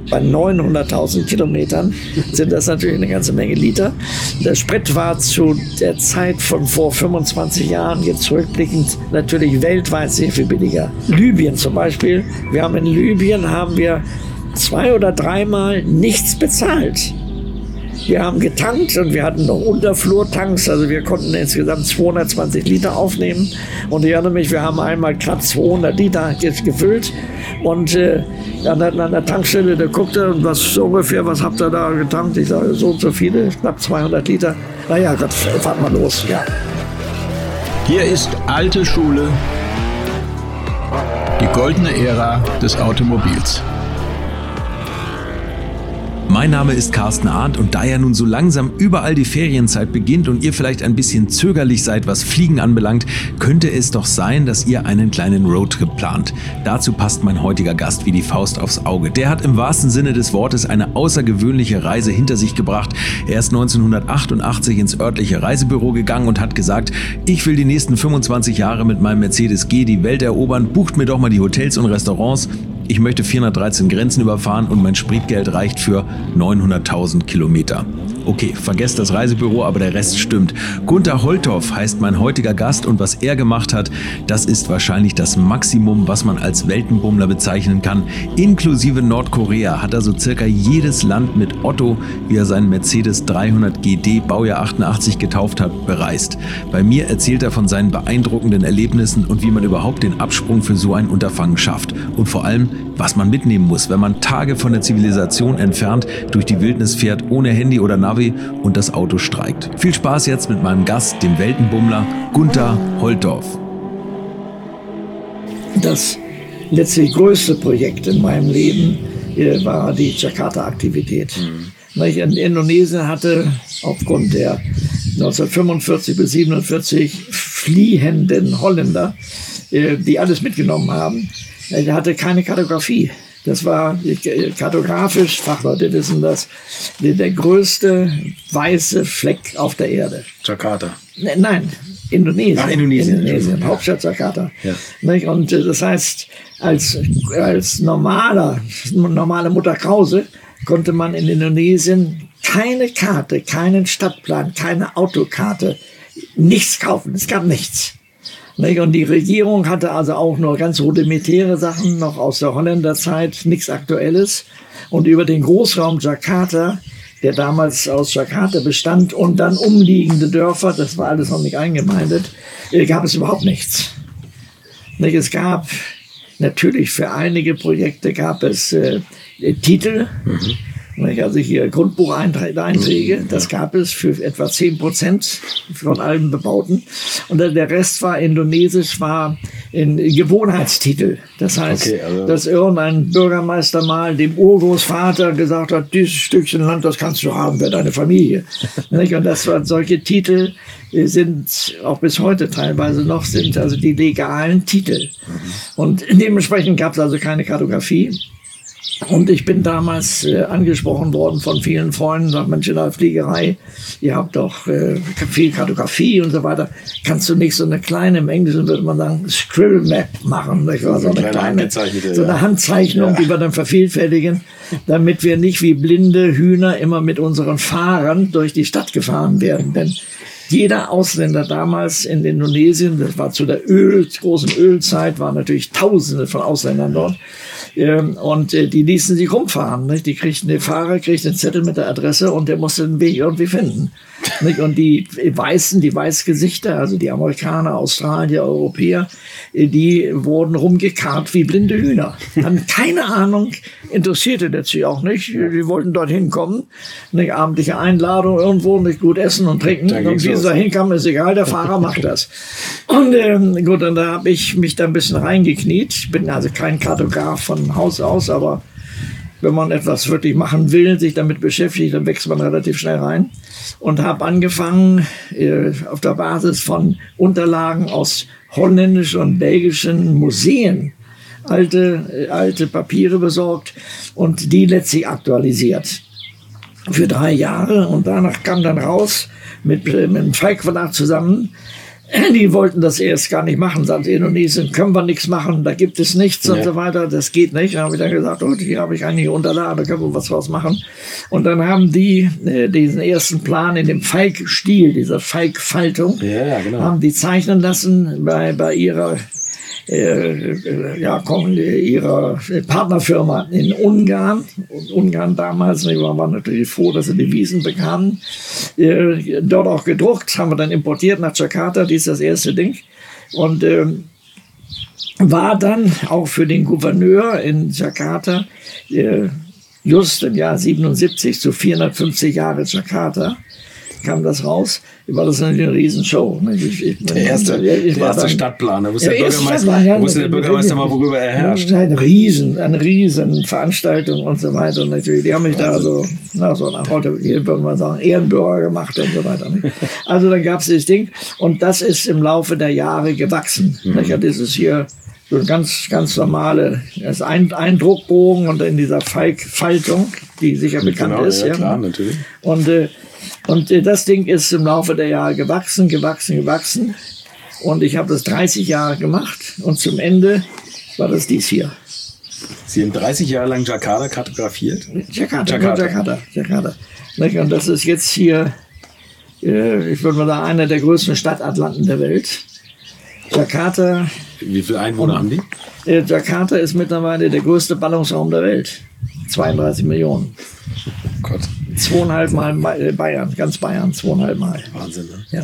Bei 900.000 Kilometern sind das natürlich eine ganze Menge Liter. Der Sprit war zu der Zeit von vor 25 Jahren, jetzt zurückblickend, natürlich weltweit sehr viel billiger. Libyen zum Beispiel. In Libyen haben wir 2- oder 3-mal nichts bezahlt. Wir haben getankt und wir hatten noch Unterflurtanks, also wir konnten insgesamt 220 Liter aufnehmen. Und ich erinnere mich, wir haben einmal knapp 200 Liter gefüllt. Und dann hat an der Tankstelle, der guckte, was habt ihr da getankt? Ich sage, so und so viele, knapp 200 Liter. Naja, Gott, fahrt mal los, ja. Hier ist alte Schule, die goldene Ära des Automobils. Mein Name ist Carsten Arndt und da ja nun so langsam überall die Ferienzeit beginnt und ihr vielleicht ein bisschen zögerlich seid, was Fliegen anbelangt, könnte es doch sein, dass ihr einen kleinen Roadtrip plant. Dazu passt mein heutiger Gast wie die Faust aufs Auge. Der hat im wahrsten Sinne des Wortes eine außergewöhnliche Reise hinter sich gebracht. Er ist 1988 ins örtliche Reisebüro gegangen und hat gesagt, ich will die nächsten 25 Jahre mit meinem Mercedes G die Welt erobern, bucht mir doch mal die Hotels und Restaurants. Ich möchte 413 Grenzen überfahren und mein Spritgeld reicht für 900.000 Kilometer. Okay, vergesst das Reisebüro, aber der Rest stimmt. Gunther Holthoff heißt mein heutiger Gast und was er gemacht hat, das ist wahrscheinlich das Maximum, was man als Weltenbummler bezeichnen kann. Inklusive Nordkorea hat er so circa jedes Land mit Otto, wie er seinen Mercedes 300 GD Baujahr 88 getauft hat, bereist. Bei mir erzählt er von seinen beeindruckenden Erlebnissen und wie man überhaupt den Absprung für so ein Unterfangen schafft. Und vor allem, was man mitnehmen muss, wenn man Tage von der Zivilisation entfernt durch die Wildnis fährt, ohne Handy oder Navi und das Auto streikt. Viel Spaß jetzt mit meinem Gast, dem Weltenbummler Gunther Holthoff. Das letztlich größte Projekt in meinem Leben war die Jakarta-Aktivität. In Indonesien hatte aufgrund der 1945 bis 1947 fliehenden Holländer, die alles mitgenommen haben, er hatte keine Kartografie. Das war kartografisch, Fachleute wissen das, der größte weiße Fleck auf der Erde. Jakarta? Nein, Indonesien. Ach, Indonesien. Hauptstadt Jakarta. Ja. Und das heißt, als normale Mutter Krause konnte man in Indonesien keine Karte, keinen Stadtplan, keine Autokarte, nichts kaufen. Es gab nichts. Und die Regierung hatte also auch nur ganz rudimentäre Sachen, noch aus der Holländerzeit, nichts Aktuelles. Und über den Großraum Jakarta, der damals aus Jakarta bestand und dann umliegende Dörfer, das war alles noch nicht eingemeindet, gab es überhaupt nichts. Es gab natürlich für einige Projekte gab es Titel. Also hier Grundbucheinträge, das gab es für etwa 10% von allen Bebauten. Und der Rest war indonesisch, war in Gewohnheitstitel. Das heißt, dass irgendein Bürgermeister mal dem Urgroßvater gesagt hat, dieses Stückchen Land, das kannst du haben für deine Familie. Und das waren solche Titel, sind auch bis heute teilweise noch, sind also die legalen Titel. Und dementsprechend gab es also keine Kartografie. Und ich bin damals angesprochen worden von vielen Freunden, nach Mensch, in der Fliegerei, ihr habt doch viel Kartografie und so weiter. Kannst du nicht so eine kleine, im Englischen würde man sagen, Scribble Map machen? Das war so eine kleine, so eine Handzeichnung, die wir dann vervielfältigen, damit wir nicht wie blinde Hühner immer mit unseren Fahrern durch die Stadt gefahren werden. Denn jeder Ausländer damals in Indonesien, das war zu der großen Ölzeit, waren natürlich Tausende von Ausländern dort. Und die ließen sich rumfahren. Nicht? Der Fahrer kriegt einen Zettel mit der Adresse und der musste den Weg irgendwie finden. Nicht? Und die Weißgesichter, also die Amerikaner, Australier, Europäer, die wurden rumgekarrt wie blinde Hühner. Haben keine Ahnung, interessierte letztlich auch nicht. Die wollten dorthin kommen. Eine abendliche Einladung irgendwo, nicht gut essen und trinken. Und wie sie da hinkamen, ist egal, der Fahrer macht das. Und gut, und da habe ich mich da ein bisschen reingekniet. Ich bin also kein Kartograf von Haus aus, aber wenn man etwas wirklich machen will, sich damit beschäftigt, dann wächst man relativ schnell rein. Und habe angefangen, auf der Basis von Unterlagen aus holländischen und belgischen Museen alte Papiere besorgt und die letztlich aktualisiert. Für 3 Jahre. Und danach kam dann raus, mit dem Falk Verlag zusammen, die wollten das erst gar nicht machen. Sagten, Indonesien können wir nichts machen, da gibt es nichts und so weiter, das geht nicht. Da habe ich dann gesagt, oh, hier habe ich eigentlich Unterlagen, da können wir was draus machen. Und dann haben die diesen ersten Plan in dem Falk-Stil, dieser Falk-Faltung, haben die zeichnen lassen bei ihrer ihrer Partnerfirma in Ungarn. Und Ungarn damals, wir waren natürlich froh, dass sie die Wiesen bekamen. Dort auch gedruckt, haben wir dann importiert nach Jakarta, dies ist das erste Ding. Und war dann auch für den Gouverneur in Jakarta just im Jahr 77 zu 450 Jahre Jakarta kam das raus. War das eine Riesenshow. Der erste Stadtplan. Da wusste der Bürgermeister mal, worüber er herrscht. Eine riesen Veranstaltung und so weiter. Und natürlich, die haben mich da so nach heute, würde man sagen, Ehrenbürger gemacht und so weiter. Also dann gab es dieses Ding. Und das ist im Laufe der Jahre gewachsen. Das ist hier so ein ganz normale, das ein Druckbogen und in dieser Faltung, die sicher bekannt ist. Ja, klar, natürlich. Und das Ding ist im Laufe der Jahre gewachsen. Und ich habe das 30 Jahre gemacht. Und zum Ende war das dies hier. Sie haben 30 Jahre lang Jakarta kartografiert? Jakarta. Und das ist jetzt hier, ich würde mal sagen, einer der größten Stadtatlanten der Welt. Jakarta. Wie viele Einwohner haben die? Jakarta ist mittlerweile der größte Ballungsraum der Welt. 32 Millionen. Oh Gott. 2,5 Mal Bayern, ganz Bayern, 2,5 Mal. Wahnsinn, ne?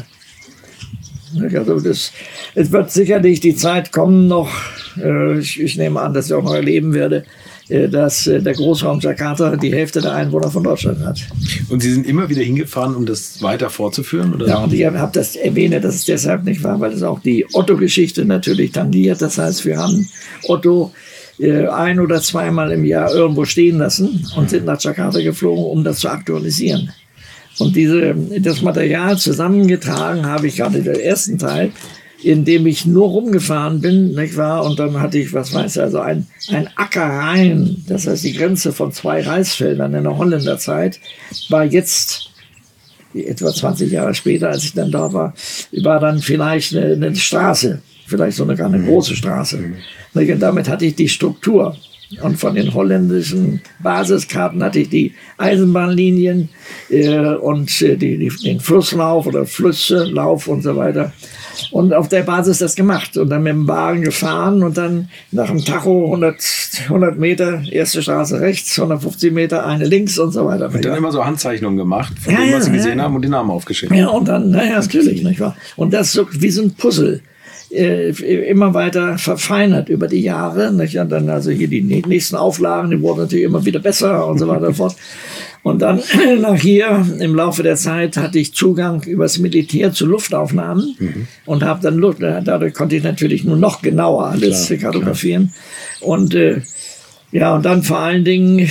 Ja. Also es wird sicherlich die Zeit kommen noch, ich nehme an, dass ich auch noch erleben werde, dass der Großraum Jakarta die Hälfte der Einwohner von Deutschland hat. Und Sie sind immer wieder hingefahren, um das weiter fortzuführen? Oder? Ja, und ich habe das erwähnt, dass es deshalb nicht war, weil es auch die Otto-Geschichte natürlich tangiert. Das heißt, wir haben Otto ein- oder zweimal im Jahr irgendwo stehen lassen und sind nach Jakarta geflogen, um das zu aktualisieren. Und das Material zusammengetragen habe ich gerade in der ersten Teil, in dem ich nur rumgefahren bin, nicht wahr? Und dann hatte ich, ein Acker rein, das heißt die Grenze von 2 Reisfeldern in der Holländerzeit, war jetzt, etwa 20 Jahre später, als ich dann da war dann vielleicht eine Straße, vielleicht sogar eine große Straße. Und damit hatte ich die Struktur. Und von den holländischen Basiskarten hatte ich die Eisenbahnlinien und den Flusslauf oder Flüsselauf und so weiter. Und auf der Basis das gemacht und dann mit dem Wagen gefahren und dann nach dem Tacho 100 Meter, erste Straße rechts, 150 Meter, eine links und so weiter. Und dann immer so Handzeichnungen gemacht, von dem, was Sie gesehen haben und die Namen aufgeschrieben. Ja, und dann, natürlich, nicht wahr? Und das so wie so ein Puzzle. Immer weiter verfeinert über die Jahre. Nicht? Und dann also hier die nächsten Auflagen, die wurden natürlich immer wieder besser und so weiter und fort. Und dann nach hier im Laufe der Zeit hatte ich Zugang übers Militär zu Luftaufnahmen und habe dann dadurch konnte ich natürlich nur noch genauer alles kartografieren. Und und dann vor allen Dingen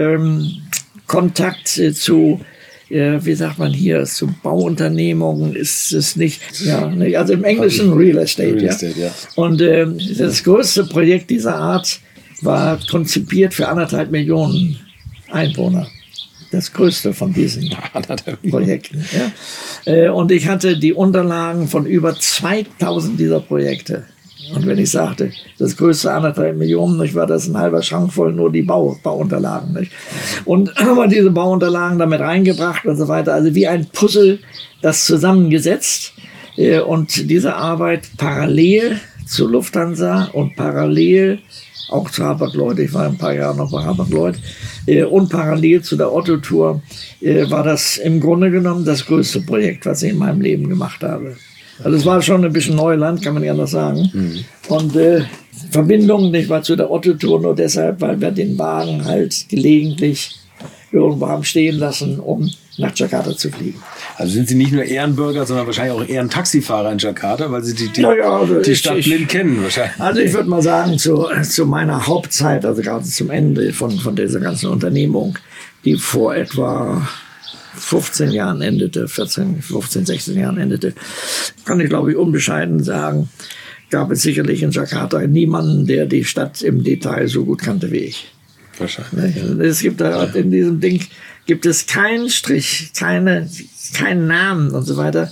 Kontakt zu wie sagt man hier, zu Bauunternehmungen ist es nicht, also im Englischen Real Estate. Ja. Und das größte Projekt dieser Art war konzipiert für 1,5 Millionen Einwohner. Das größte von diesen Projekten. Ja. Und ich hatte die Unterlagen von über 2000 dieser Projekte. Und wenn ich sagte, das größte 1,5 Millionen, nicht, war das ein halber Schrank voll nur die Bauunterlagen. Nicht? Und haben wir diese Bauunterlagen damit reingebracht und so weiter. Also wie ein Puzzle, das zusammengesetzt. Und diese Arbeit parallel zu Lufthansa und parallel auch zu Hapag-Lloyd, ich war ein paar Jahre noch bei Hapag-Lloyd, und parallel zu der Otto-Tour war das im Grunde genommen das größte Projekt, was ich in meinem Leben gemacht habe. Also es war schon ein bisschen Neuland, kann man ja anders sagen. Und Verbindung, nicht war zu der Otto-Tour nur deshalb, weil wir den Wagen halt gelegentlich irgendwo haben stehen lassen, um nach Jakarta zu fliegen. Also sind Sie nicht nur Ehrenbürger, sondern wahrscheinlich auch Ehrentaxifahrer in Jakarta, weil Sie die Stadt blind kennen wahrscheinlich. Also ich würde mal sagen, zu meiner Hauptzeit, also gerade zum Ende von dieser ganzen Unternehmung, die vor etwa 15 Jahren endete, 15, 16 Jahren endete, kann ich glaube ich unbescheiden sagen, gab es sicherlich in Jakarta niemanden, der die Stadt im Detail so gut kannte wie ich. Wahrscheinlich. Es gibt da in diesem Ding gibt es keinen Strich, keinen Namen und so weiter,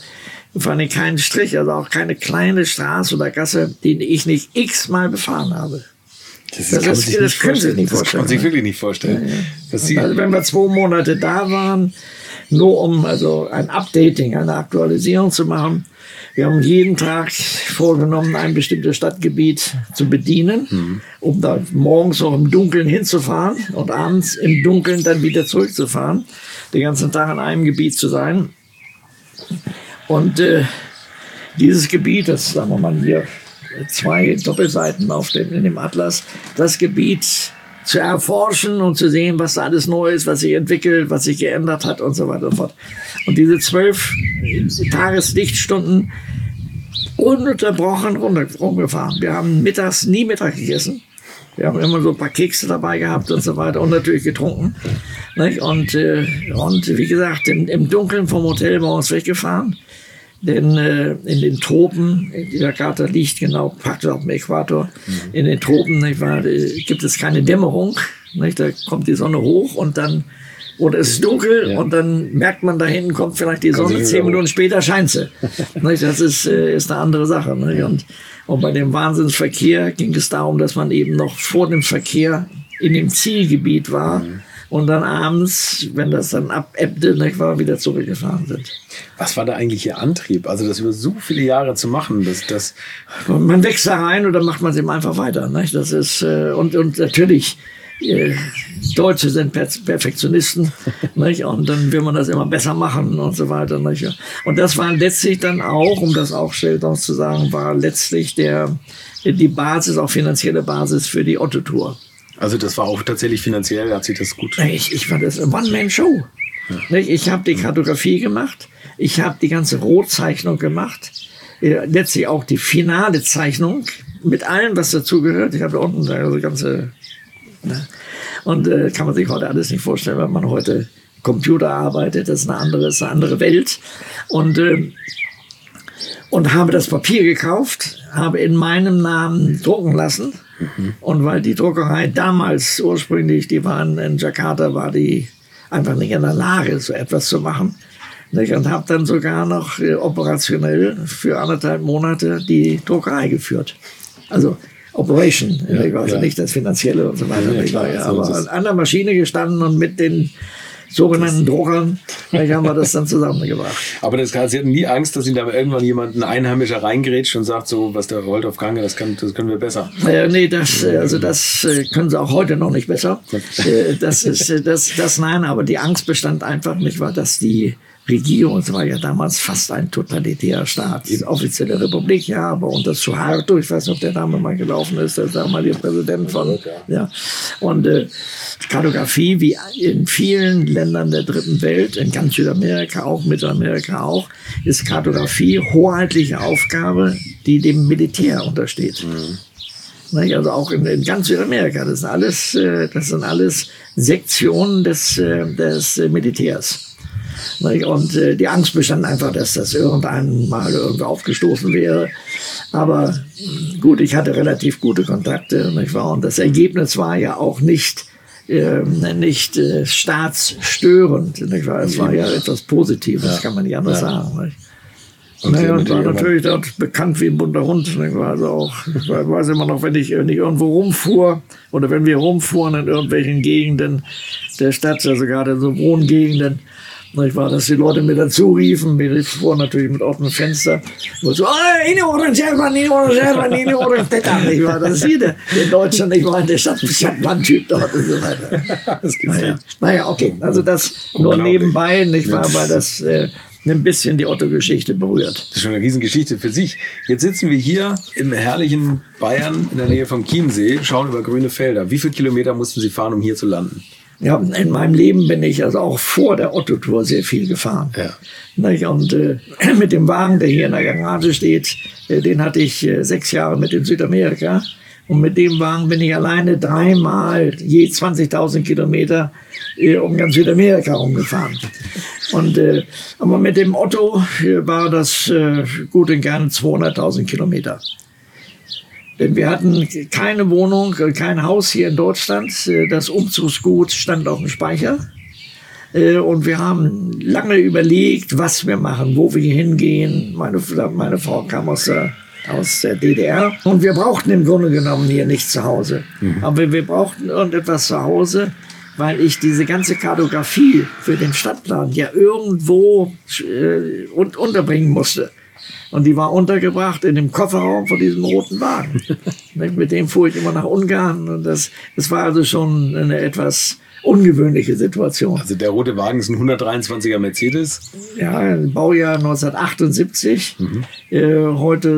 vor allem keinen Strich, also auch keine kleine Straße oder Gasse, die ich nicht x-mal befahren habe. Das können Sie sich nicht vorstellen. Das kann man sich wirklich nicht vorstellen. Ja. Also wenn wir 2 Monate da waren, nur um also ein Updating, eine Aktualisierung zu machen. Wir haben jeden Tag vorgenommen, ein bestimmtes Stadtgebiet zu bedienen, um da morgens auch im Dunkeln hinzufahren und abends im Dunkeln dann wieder zurückzufahren, den ganzen Tag an einem Gebiet zu sein. Und dieses Gebiet, das sagen wir mal hier 2 Doppelseiten in dem Atlas, das Gebiet zu erforschen und zu sehen, was da alles neu ist, was sich entwickelt, was sich geändert hat und so weiter und so fort. Und diese 12 Tageslichtstunden ununterbrochen rumgefahren. Wir haben mittags nie Mittag gegessen. Wir haben immer so ein paar Kekse dabei gehabt und so weiter und natürlich getrunken. Nicht? Und wie gesagt, im Dunkeln vom Hotel bei uns weggefahren. Denn in den Tropen, Jakarta liegt genau praktisch auf dem Äquator, in den Tropen gibt es keine Dämmerung. Nicht? Da kommt die Sonne hoch und dann, oder es ist dunkel und dann merkt man, da hinten kommt vielleicht die Sonne, 10 Minuten später scheint sie. Nicht? Das ist eine andere Sache. Nicht? Und bei dem Wahnsinnsverkehr ging es darum, dass man eben noch vor dem Verkehr in dem Zielgebiet war. Und dann abends, wenn das dann abebbte, wieder zurückgefahren sind. Was war da eigentlich Ihr Antrieb? Also das über so viele Jahre zu machen, dass man wächst da rein und dann macht man es eben einfach weiter. Nicht? Das ist und natürlich Deutsche sind Perfektionisten, nicht? Und dann will man das immer besser machen und so weiter. Nicht? Und das war letztlich dann auch, um das auch schnell zu sagen, war letztlich die Basis, auch finanzielle Basis für die Otto-Tour. Also das war auch tatsächlich finanziell, hat sich das gut... Ich fand das eine One-Man-Show. Ja. Ich habe die Kartografie gemacht, ich habe die ganze Rotzeichnung gemacht, letztlich auch die finale Zeichnung mit allem, was dazugehört. Ich habe da unten also ganze... Und kann man sich heute alles nicht vorstellen, wenn man heute Computer arbeitet, das ist eine andere Welt. Und habe das Papier gekauft, habe in meinem Namen drucken lassen. Und weil die Druckerei damals ursprünglich, die waren in Jakarta, war die einfach nicht in der Lage, so etwas zu machen. Und habe dann sogar noch operationell für 1,5 Monate die Druckerei geführt. Also Operation, also nicht das Finanzielle und so weiter. Aber an der Maschine gestanden und mit den sogenannten Druckern, haben wir das dann zusammengebracht. Aber Sie hatten nie Angst, dass Ihnen da irgendwann jemand, ein Einheimischer, reingrätscht und sagt, so, was der Wolf Kange, das können wir besser. Nee, das können sie auch heute noch nicht besser. Nein, aber die Angst bestand einfach nicht, weil dass die Regierung, es war ja damals fast ein totalitärer Staat, die offizielle Republik, ja, aber unter Suharto, ich weiß nicht, ob der Name mal gelaufen ist, der damalige Präsident von, ja. Und Kartografie, wie in vielen Ländern der dritten Welt, in ganz Südamerika auch, Mittelamerika auch, ist Kartografie hoheitliche Aufgabe, die dem Militär untersteht. Also auch in ganz Südamerika, das sind alles Sektionen des Militärs. Und die Angst bestand einfach, dass das irgendwann mal irgendwo aufgestoßen wäre. Aber gut, ich hatte relativ gute Kontakte, nicht wahr? Und das Ergebnis war ja auch nicht staatsstörend, nicht wahr? Es war ja etwas Positives, kann man nicht anders sagen. Nicht? Okay, und war natürlich dort bekannt wie ein bunter Hund. Nicht wahr? Also auch, ich weiß immer noch, wenn ich irgendwo rumfuhr oder wenn wir rumfuhren in irgendwelchen Gegenden der Stadt, also gerade in so Wohngegenden, nicht wahr, dass die Leute mir dazu riefen, mir vor natürlich mit offenem Fenster, und so, das ist hier der Deutsche, nicht wahr, der Stadtlandtyp dort und so weiter. Naja, okay, also das nur nebenbei, nicht wahr, weil das ein bisschen die Otto-Geschichte berührt. Das ist schon eine Riesengeschichte für sich. Jetzt sitzen wir hier im herrlichen Bayern in der Nähe vom Chiemsee, schauen über grüne Felder. Wie viele Kilometer mussten Sie fahren, um hier zu landen? Ja, in meinem Leben bin ich also auch vor der Otto-Tour sehr viel gefahren. Ja. Und mit dem Wagen, der hier in der Garage steht, den hatte ich 6 Jahre mit in Südamerika. Und mit dem Wagen bin ich alleine 3-mal je 20.000 Kilometer um ganz Südamerika rumgefahren. Aber mit dem Otto war das gut und gerne 200.000 Kilometer. Denn wir hatten keine Wohnung, kein Haus hier in Deutschland. Das Umzugsgut stand auf dem Speicher. Und wir haben lange überlegt, was wir machen, wo wir hingehen. Meine Frau kam aus der DDR. Und wir brauchten im Grunde genommen hier nicht zu Hause. Aber wir brauchten irgendetwas zu Hause, weil ich diese ganze Kartografie für den Stadtplan ja irgendwo unterbringen musste. Und die war untergebracht in dem Kofferraum von diesem roten Wagen. Mit dem fuhr ich immer nach Ungarn. Und das war also schon eine etwas ungewöhnliche Situation. Also der rote Wagen ist ein 123er Mercedes? Ja, Baujahr 1978. Heute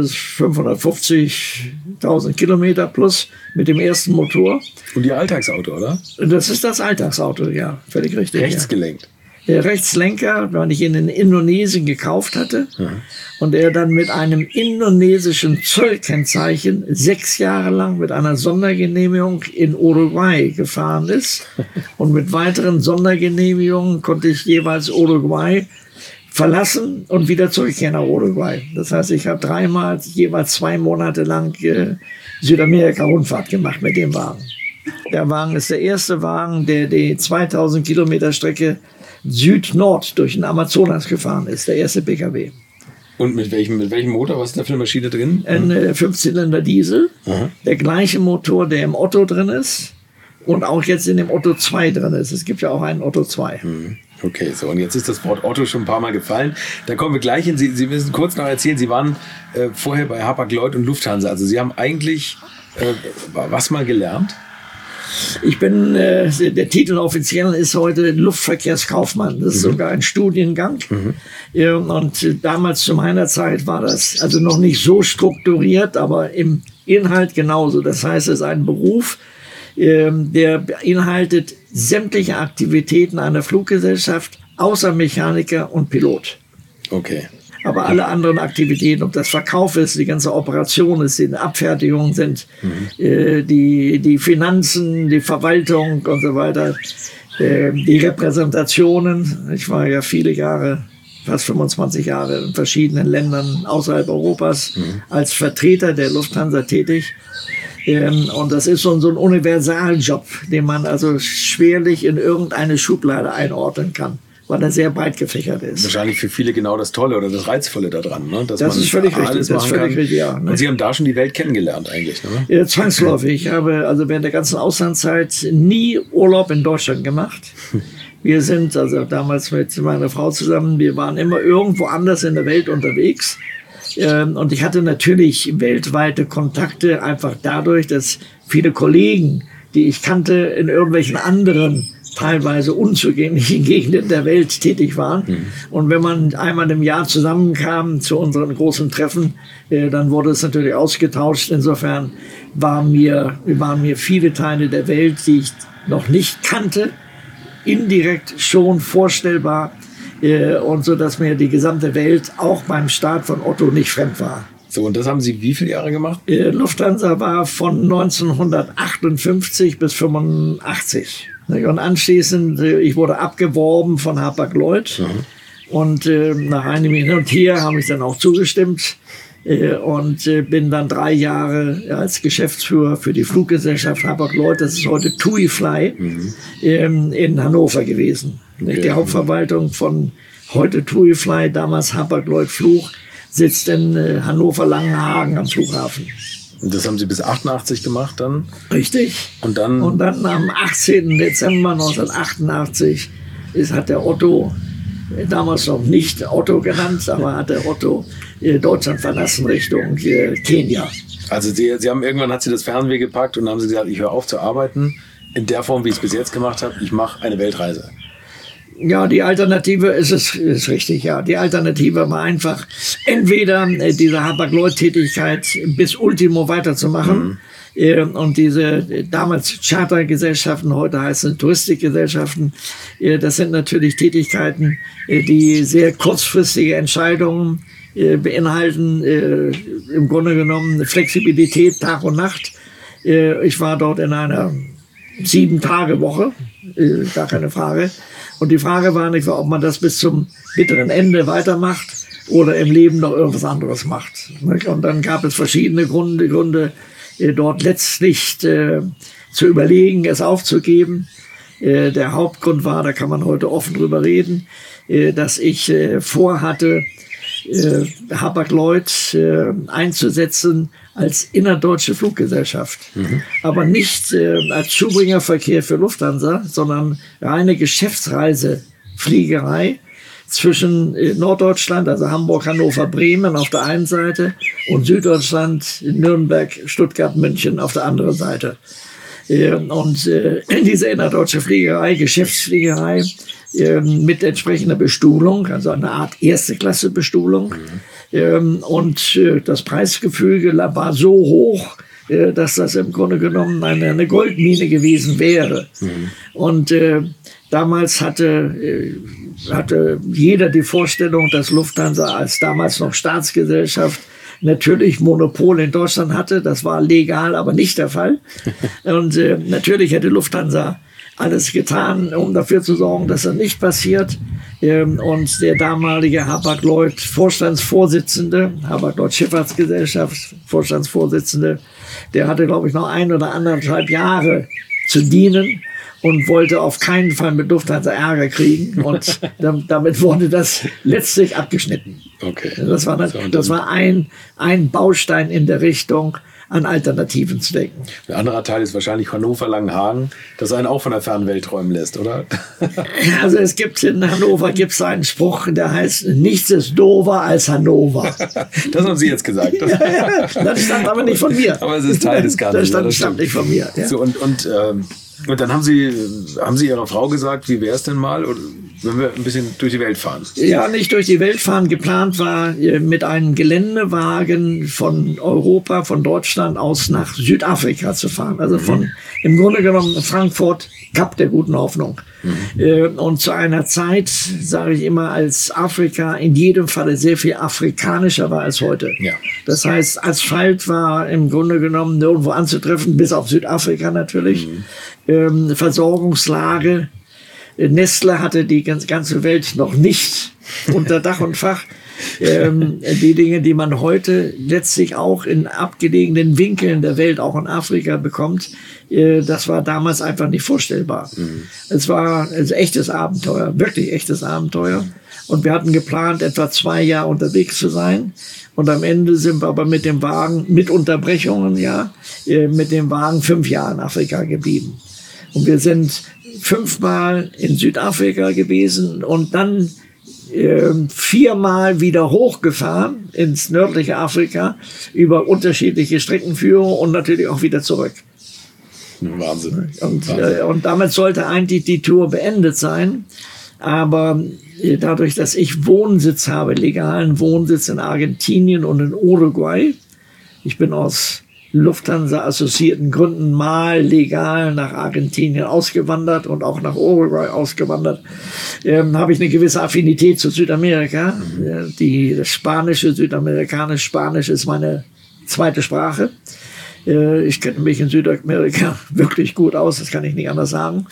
550.000 Kilometer plus mit dem ersten Motor. Und Ihr Alltagsauto, oder? Das ist das Alltagsauto, ja, völlig richtig. Rechtsgelenkt. Der Rechtslenker, weil ich ihn in Indonesien gekauft hatte und er dann mit einem indonesischen Zollkennzeichen 6 Jahre lang mit einer Sondergenehmigung in Uruguay gefahren ist. Und mit weiteren Sondergenehmigungen konnte ich jeweils Uruguay verlassen und wieder zurückkehren nach Uruguay. Das heißt, ich habe dreimal, jeweils 2 Monate lang Südamerika-Rundfahrt gemacht mit dem Wagen. Der Wagen ist der erste Wagen, der die 2000 Kilometer Strecke Süd-Nord durch den Amazonas gefahren ist, der erste PKW. Und mit welchem Motor? Was ist da für eine Maschine drin? Ein 5-Zylinder Diesel, der gleiche Motor, der im Otto drin ist und auch jetzt in dem Otto 2 drin ist. Es gibt ja auch einen Otto 2. Okay, so und jetzt ist das Wort Otto schon ein paar Mal gefallen. Da kommen wir gleich hin. Sie müssen kurz noch erzählen, Sie waren vorher bei Hapag-Lloyd und Lufthansa. Also Sie haben eigentlich was mal gelernt? Ich bin, der Titel offiziell ist heute Luftverkehrskaufmann. Das ist sogar ein Studiengang. Und damals zu meiner Zeit war das also noch nicht so strukturiert, aber im Inhalt genauso. Das heißt, es ist ein Beruf, der beinhaltet sämtliche Aktivitäten einer Fluggesellschaft, außer Mechaniker und Pilot. Okay. Aber alle anderen Aktivitäten, ob das Verkauf ist, die ganze Operation ist, die Abfertigung sind, die Finanzen, die Verwaltung und so weiter, die Repräsentationen. Ich war ja viele Jahre, fast 25 Jahre in verschiedenen Ländern außerhalb Europas als Vertreter der Lufthansa tätig. Und das ist so ein Universaljob, den man also schwerlich in irgendeine Schublade einordnen kann, weil er sehr breit gefächert ist. Wahrscheinlich für viele genau das Tolle oder das Reizvolle daran, ne? Dass das man ist völlig alles richtig. Das ist völlig richtig, ja. Und Sie haben da schon die Welt kennengelernt eigentlich, ne? Ja, zwangsläufig. Ich habe also während der ganzen Auslandszeit nie Urlaub in Deutschland gemacht. Wir sind also damals mit meiner Frau zusammen, wir waren immer irgendwo anders in der Welt unterwegs. Und ich hatte natürlich weltweite Kontakte, einfach dadurch, dass viele Kollegen, die ich kannte, in irgendwelchen anderen, teilweise unzugänglichen Gegenden der Welt tätig waren. Und wenn man einmal im Jahr zusammenkam zu unseren großen Treffen, dann wurde es natürlich ausgetauscht. Insofern waren mir viele Teile der Welt, die ich noch nicht kannte, indirekt schon vorstellbar. Und so, dass mir die gesamte Welt auch beim Start von Otto nicht fremd war. So, und das haben Sie wie viele Jahre gemacht? Lufthansa war von 1958 bis 85. Und anschließend, ich wurde abgeworben von Hapag-Lloyd. Und nach einem Hin und Her habe ich dann auch zugestimmt. Und bin dann 3 Jahre als Geschäftsführer für die Fluggesellschaft Hapag-Lloyd, das ist heute TUI Fly, in Hannover gewesen. Okay. Die Hauptverwaltung von heute TUI Fly, damals Hapag-Lloyd Flug, sitzt in Hannover-Langenhagen am Flughafen. Und das haben Sie bis 88 gemacht dann? Richtig. Und dann am 18. Dezember 1988 hat der Otto, damals noch nicht Otto genannt, aber hat der Otto Deutschland verlassen Richtung Kenia. Also Sie haben irgendwann hat Sie das Fernweh gepackt und haben Sie gesagt, ich höre auf zu arbeiten in der Form, wie ich es bis jetzt gemacht habe. Ich mache eine Weltreise. Ja, die Alternative ist richtig, ja. Die Alternative war einfach, entweder diese Hapag-Lloyd-Tätigkeit bis Ultimo weiterzumachen und diese damals Chartergesellschaften, heute heißen Touristikgesellschaften, das sind natürlich Tätigkeiten, die sehr kurzfristige Entscheidungen beinhalten, im Grunde genommen Flexibilität Tag und Nacht. Ich war dort in einer 7-Tage-Woche, gar keine Frage. Und die Frage war nicht, ob man das bis zum bitteren Ende weitermacht oder im Leben noch irgendwas anderes macht. Und dann gab es verschiedene Gründe dort letztlich zu überlegen, es aufzugeben. Der Hauptgrund war, da kann man heute offen drüber reden, dass ich vorhatte, Hapag-Lloyd einzusetzen als innerdeutsche Fluggesellschaft. Aber nicht als Zubringerverkehr für Lufthansa, sondern reine Geschäftsreisefliegerei zwischen Norddeutschland, also Hamburg, Hannover, Bremen auf der einen Seite und Süddeutschland, Nürnberg, Stuttgart, München auf der anderen Seite. Und diese innerdeutsche Fliegerei, Geschäftsfliegerei, mit entsprechender Bestuhlung, also eine Art Erste-Klasse-Bestuhlung. Und das Preisgefüge war so hoch, dass das im Grunde genommen eine Goldmine gewesen wäre. Und damals hatte jeder die Vorstellung, dass Lufthansa als damals noch Staatsgesellschaft natürlich Monopol in Deutschland hatte. Das war legal, aber nicht der Fall. Und natürlich hätte Lufthansa alles getan, um dafür zu sorgen, dass das nicht passiert. Und der damalige Hapag-Lloyd Vorstandsvorsitzende, Hapag-Lloyd Schifffahrtsgesellschaft Vorstandsvorsitzende, der hatte, glaube ich, noch 1 oder 1,5 Jahre zu dienen und wollte auf keinen Fall mit Lufthansa Ärger kriegen. Und damit wurde das letztlich abgeschnitten. Okay. Das war ein Baustein in der Richtung, an Alternativen zu denken. Ein anderer Teil ist wahrscheinlich Hannover-Langenhagen, das einen auch von der fernen Welt träumen lässt, oder? Also es gibt in Hannover einen Spruch, der heißt, nichts ist doofer als Hannover. Das haben Sie jetzt gesagt. Ja, das stammt aber nicht von mir. Aber es ist Teil des Ganzen. Das stammt nicht von mir. Ja. So, und dann haben Sie Ihrer Frau gesagt, wie wäre es denn mal, oder wenn wir ein bisschen durch die Welt fahren? Ja, nicht durch die Welt fahren. Geplant war, mit einem Geländewagen von Europa, von Deutschland aus nach Südafrika zu fahren. Also im Grunde genommen Frankfurt, Kap der Guten Hoffnung. Und zu einer Zeit, sage ich immer, als Afrika in jedem Falle sehr viel afrikanischer war als heute. Ja. Das heißt, Asphalt war im Grunde genommen nirgendwo anzutreffen, bis auf Südafrika natürlich. Versorgungslage. Nestle hatte die ganze Welt noch nicht unter Dach und Fach. Die Dinge, die man heute letztlich auch in abgelegenen Winkeln der Welt, auch in Afrika bekommt, das war damals einfach nicht vorstellbar. Es war ein echtes Abenteuer, wirklich echtes Abenteuer. Und wir hatten geplant, etwa 2 Jahre unterwegs zu sein. Und am Ende sind wir aber mit dem Wagen, mit Unterbrechungen, mit dem Wagen 5 Jahre in Afrika geblieben. Und wir sind 5-mal in Südafrika gewesen und dann 4-mal wieder hochgefahren ins nördliche Afrika über unterschiedliche Streckenführungen und natürlich auch wieder zurück. Wahnsinn. Und damit sollte eigentlich die Tour beendet sein. Aber dadurch, dass ich Wohnsitz habe, legalen Wohnsitz in Argentinien und in Uruguay, ich bin aus Lufthansa-assoziierten Gründen mal legal nach Argentinien ausgewandert und auch nach Uruguay ausgewandert, habe ich eine gewisse Affinität zu Südamerika. Das südamerikanische Spanisch ist meine zweite Sprache. Ich kenne mich in Südamerika wirklich gut aus, das kann ich nicht anders sagen.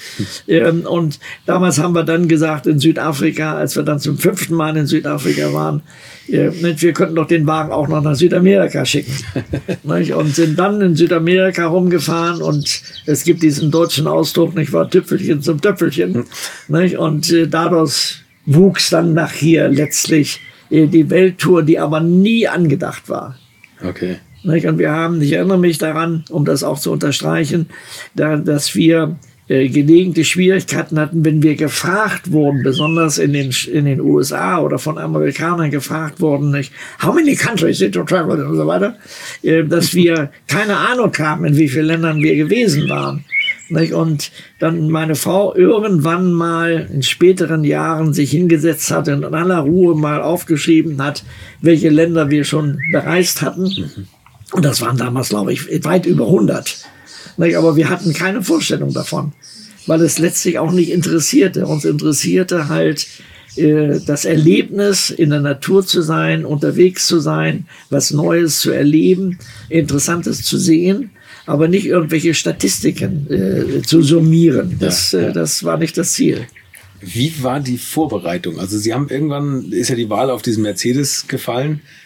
Und damals haben wir dann gesagt, in Südafrika, als wir dann zum 5. Mal in Südafrika waren, wir könnten doch den Wagen auch noch nach Südamerika schicken. Und sind dann in Südamerika rumgefahren und es gibt diesen deutschen Ausdruck, nicht wahr, Tüpfelchen zum Töpfelchen. Und dadurch wuchs dann nachher letztlich die Welttour, die aber nie angedacht war. Okay. Und wir haben, ich erinnere mich daran, um das auch zu unterstreichen, dass wir gelegentlich Schwierigkeiten hatten, wenn wir gefragt wurden, besonders in den USA oder von Amerikanern gefragt wurden, nicht, how many countries did you travel und so weiter, dass wir keine Ahnung haben, in wie vielen Ländern wir gewesen waren. Und dann meine Frau irgendwann mal in späteren Jahren sich hingesetzt hat und in aller Ruhe mal aufgeschrieben hat, welche Länder wir schon bereist hatten. Und das waren damals, glaube ich, weit über 100. Aber wir hatten keine Vorstellung davon, weil es letztlich auch nicht interessierte. Uns interessierte halt das Erlebnis, in der Natur zu sein, unterwegs zu sein, was Neues zu erleben, Interessantes zu sehen, aber nicht irgendwelche Statistiken zu summieren. Das war nicht das Ziel. Wie war die Vorbereitung? Also Sie haben irgendwann, ist ja die Wahl auf diesen Mercedes gefallen,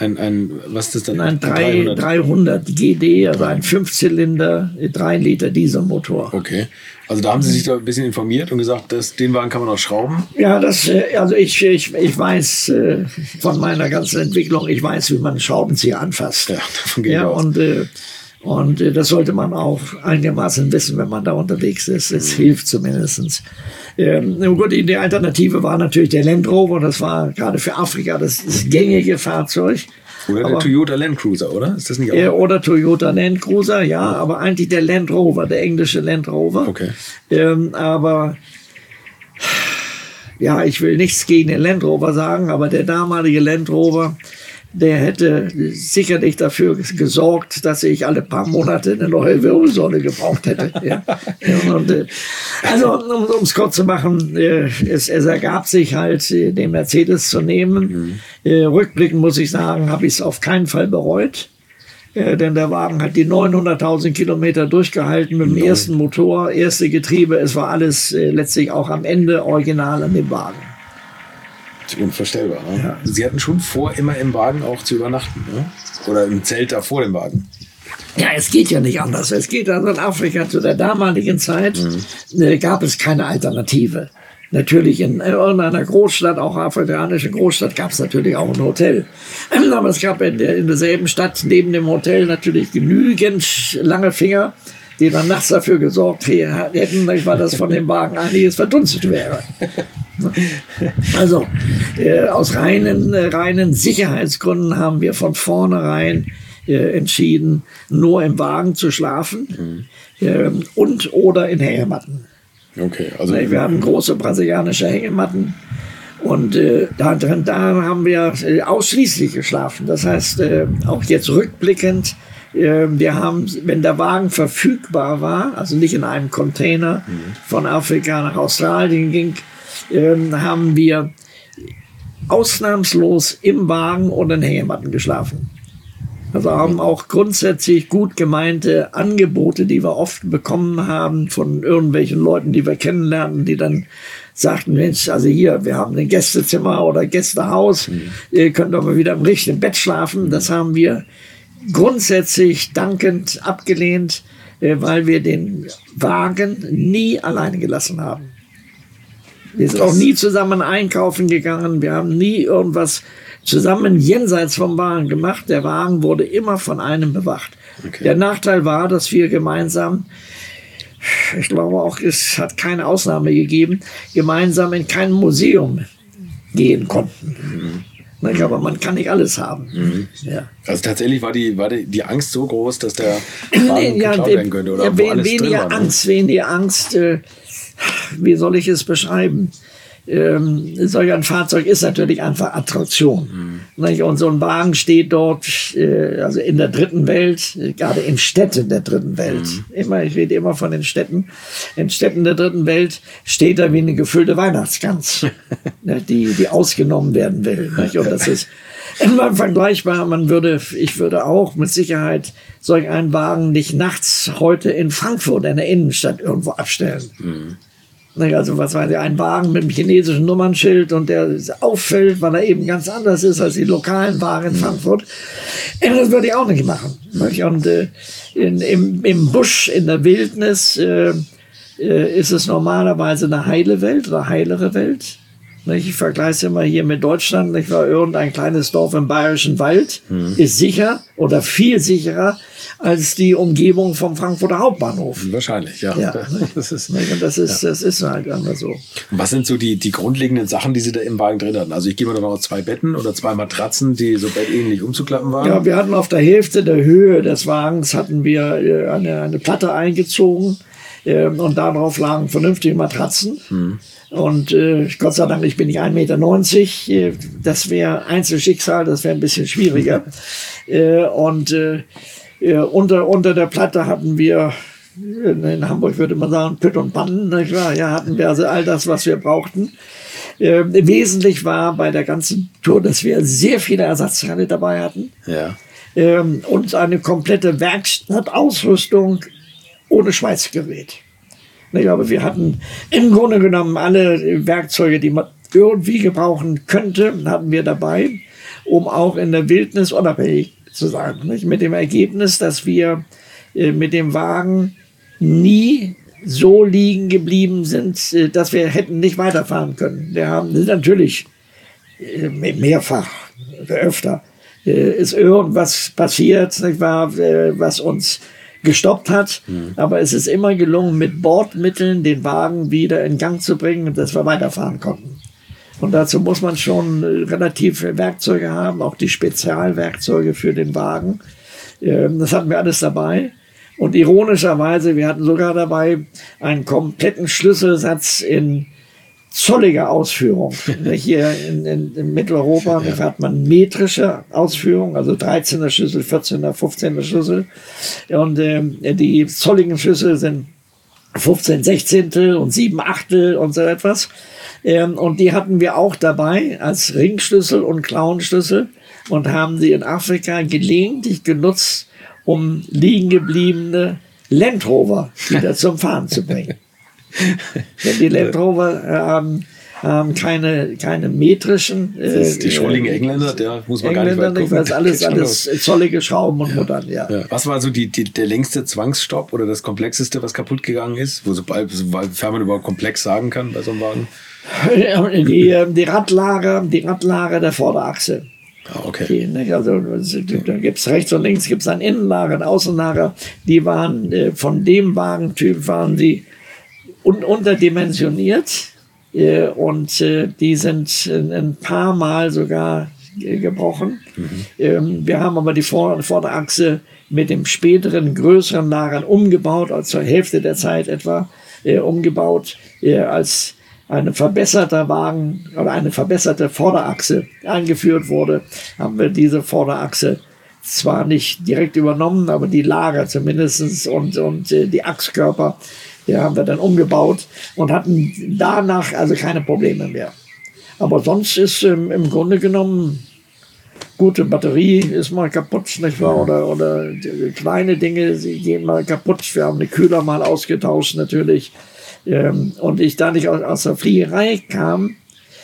was ist das dann? Ein 300 GD, also ein 5-Zylinder, 3 Liter Dieselmotor. Okay. Also da haben Sie sich da ein bisschen informiert und gesagt, den Wagen kann man auch schrauben? Ja, also ich weiß von meiner ganzen Entwicklung, ich weiß, wie man einen Schraubenzieher anfasst. Ja, davon gehe ich aus. Und das sollte man auch einigermaßen wissen, wenn man da unterwegs ist. Es hilft zumindest. Gut, die Alternative war natürlich der Land Rover. Das war gerade für Afrika das gängige Fahrzeug. Oder der Toyota Land Cruiser, oder? Ist das nicht auch? Oder Toyota Land Cruiser, ja, aber eigentlich der Land Rover, der englische Land Rover. Okay. Aber ja, ich will nichts gegen den Land Rover sagen, aber der damalige Land Rover, der hätte sicherlich dafür gesorgt, dass ich alle paar Monate eine neue Wirbelsäule gebraucht hätte. Ja. Also, um es kurz zu machen, es ergab sich halt, den Mercedes zu nehmen. Rückblickend muss ich sagen, habe ich es auf keinen Fall bereut. Denn der Wagen hat die 900.000 Kilometer durchgehalten mit dem ersten Motor, erste Getriebe. Es war alles letztlich auch am Ende original an dem Wagen. Unvorstellbar. Ne? Ja. Sie hatten schon vor, immer im Wagen auch zu übernachten, ne? Oder im Zelt da vor dem Wagen. Ja, es geht ja nicht anders. Es geht also in Afrika zu der damaligen Zeit, gab es keine Alternative. Natürlich in irgendeiner Großstadt, auch afrikanischen Großstadt, gab es natürlich auch ein Hotel. Aber es gab in derselben Stadt neben dem Hotel natürlich genügend lange Finger, die dann nachts dafür gesorgt hätten, weil das von dem Wagen einiges verdunstet wäre. Also aus reinen Sicherheitsgründen haben wir von vornherein entschieden, nur im Wagen zu schlafen und oder in Hängematten. Okay, also wir haben große brasilianische Hängematten und da haben wir ausschließlich geschlafen. Das heißt, auch jetzt rückblickend, wir haben, wenn der Wagen verfügbar war, also nicht in einem Container von Afrika nach Australien ging, haben wir ausnahmslos im Wagen und in Hängematten geschlafen. Also haben auch grundsätzlich gut gemeinte Angebote, die wir oft bekommen haben von irgendwelchen Leuten, die wir kennenlernen, die dann sagten, Mensch, also hier, wir haben ein Gästezimmer oder Gästehaus, ihr könnt aber wieder im richtigen Bett schlafen. Das haben wir grundsätzlich dankend abgelehnt, weil wir den Wagen nie alleine gelassen haben. Wir sind auch nie zusammen einkaufen gegangen. Wir haben nie irgendwas zusammen jenseits vom Wagen gemacht. Der Wagen wurde immer von einem bewacht. Okay. Der Nachteil war, dass wir gemeinsam, ich glaube auch, es hat keine Ausnahme gegeben, gemeinsam in kein Museum gehen konnten. Aber man kann nicht alles haben. Ja. Also tatsächlich war die Angst so groß, dass der Wagen geklaut werden könnte? Oder weniger Angst, wie soll ich es beschreiben? Solch ein Fahrzeug ist natürlich einfach Attraktion. Und so ein Wagen steht dort, also in der dritten Welt, gerade in Städten der dritten Welt. Ich rede immer von den Städten. In Städten der dritten Welt steht da wie eine gefüllte Weihnachtsgans, die ausgenommen werden will. Und das ist immer vergleichbar. Ich würde auch mit Sicherheit solch einen Wagen nicht nachts heute in Frankfurt in der Innenstadt irgendwo abstellen. Also was weiß ich, ein Wagen mit einem chinesischen Nummernschild und der auffällt, weil er eben ganz anders ist als die lokalen Wagen in Frankfurt. Das würde ich auch nicht machen. Und im Busch, in der Wildnis, ist es normalerweise eine heile Welt oder heilere Welt. Ich vergleiche es immer hier mit Deutschland. Ich war irgendein kleines Dorf im Bayerischen Wald, ist sicher oder viel sicherer als die Umgebung vom Frankfurter Hauptbahnhof. Wahrscheinlich, ja. Das ist halt einfach so. Was sind so die grundlegenden Sachen, die Sie da im Wagen drin hatten? Also ich gehe mal davon aus, 2 Betten oder 2 Matratzen, die so bettähnlich umzuklappen waren? Ja, wir hatten auf der Hälfte der Höhe des Wagens hatten wir eine Platte eingezogen und darauf lagen vernünftige Matratzen. Und Gott sei Dank, ich bin nicht 1,90 Meter. Das wäre Einzelschicksal, das wäre ein bisschen schwieriger. Unter der Platte hatten wir, in Hamburg würde man sagen, Pütt und Pannen. Ja, hatten wir also all das, was wir brauchten. Wesentlich war bei der ganzen Tour, dass wir sehr viele Ersatzteile dabei hatten. Ja. Und eine komplette Werkstattausrüstung ohne Schweißgerät. Aber wir hatten im Grunde genommen alle Werkzeuge, die man irgendwie gebrauchen könnte, hatten wir dabei. um auch in der Wildnis unabhängig zu sein. Nicht? Mit dem Ergebnis, dass wir mit dem Wagen nie so liegen geblieben sind, dass wir hätten nicht weiterfahren können. Wir sind natürlich mehrfach, öfter, ist irgendwas passiert, nicht wahr, was uns gestoppt hat. Aber es ist immer gelungen, mit Bordmitteln den Wagen wieder in Gang zu bringen, dass wir weiterfahren konnten. Und dazu muss man schon relativ Werkzeuge haben, auch die Spezialwerkzeuge für den Wagen. Das hatten wir alles dabei. Und ironischerweise, wir hatten sogar dabei einen kompletten Schlüsselsatz in zolliger Ausführung. Hier in Mitteleuropa hat man metrische Ausführung, also 13er Schlüssel, 14er, 15er Schlüssel. Und die zolligen Schlüssel sind 15 Sechzehntel und 7 Achtel und so etwas. Und die hatten wir auch dabei als Ringschlüssel und Klauenschlüssel und haben sie in Afrika gelegentlich genutzt, um liegen gebliebene Land Rover wieder zum Fahren zu bringen. Denn die Land Rover haben keine metrischen. Die schrulligen Engländer, der muss man Engländer gar nicht weit gucken. Weil alles zollige Schrauben und Muttern, ja. Was war so der längste Zwangsstopp oder das komplexeste, was kaputt gegangen ist? Sobald man überhaupt komplex sagen kann bei so einem Wagen? Die Radlager der Vorderachse. Okay. Also da gibt es rechts und links gibt's ein Innenlager, ein Außenlager. Die waren von dem Wagentyp waren die unterdimensioniert und die sind ein paar Mal sogar gebrochen. Wir haben aber die Vorderachse mit dem späteren größeren Lagern umgebaut, also zur Hälfte der Zeit etwa umgebaut, als ein verbesserter Wagen oder eine verbesserte Vorderachse eingeführt wurde, haben wir diese Vorderachse zwar nicht direkt übernommen, aber die Lager zumindest und die Achskörper, die haben wir dann umgebaut und hatten danach also keine Probleme mehr. Aber sonst ist im Grunde genommen gute Batterie ist mal kaputt, nicht wahr? Oder kleine Dinge, sie gehen mal kaputt. Wir haben eine Kühler mal ausgetauscht natürlich. Und ich da nicht aus der Fliegerei kam,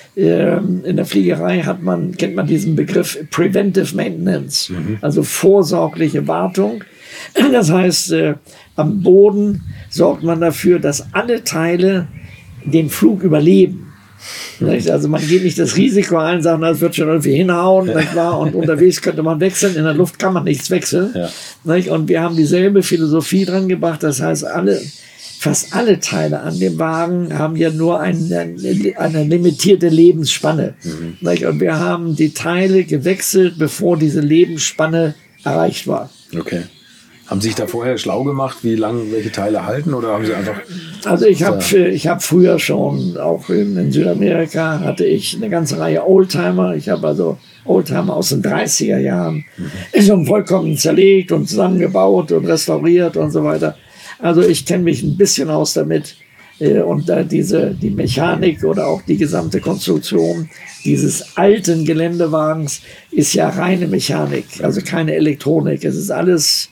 in der Fliegerei kennt man diesen Begriff Preventive Maintenance, also vorsorgliche Wartung. Das heißt, am Boden sorgt man dafür, dass alle Teile den Flug überleben. Also man geht nicht das Risiko ein, sagt, das wird schon irgendwie hinhauen, und unterwegs könnte man wechseln, in der Luft kann man nichts wechseln. Ja. Und wir haben dieselbe Philosophie dran gebracht, das heißt, fast alle Teile an dem Wagen haben ja nur eine limitierte Lebensspanne. Und wir haben die Teile gewechselt, bevor diese Lebensspanne erreicht war. Okay. Haben Sie sich da vorher schlau gemacht, wie lange welche Teile halten, oder haben Sie einfach... Also ich hab früher schon, auch in Südamerika, hatte ich eine ganze Reihe Oldtimer. Ich habe also Oldtimer aus den 30er Jahren schon vollkommen zerlegt und zusammengebaut und restauriert und so weiter. Also ich kenne mich ein bisschen aus damit. Und die Mechanik oder auch die gesamte Konstruktion dieses alten Geländewagens ist ja reine Mechanik, also keine Elektronik. Es ist alles...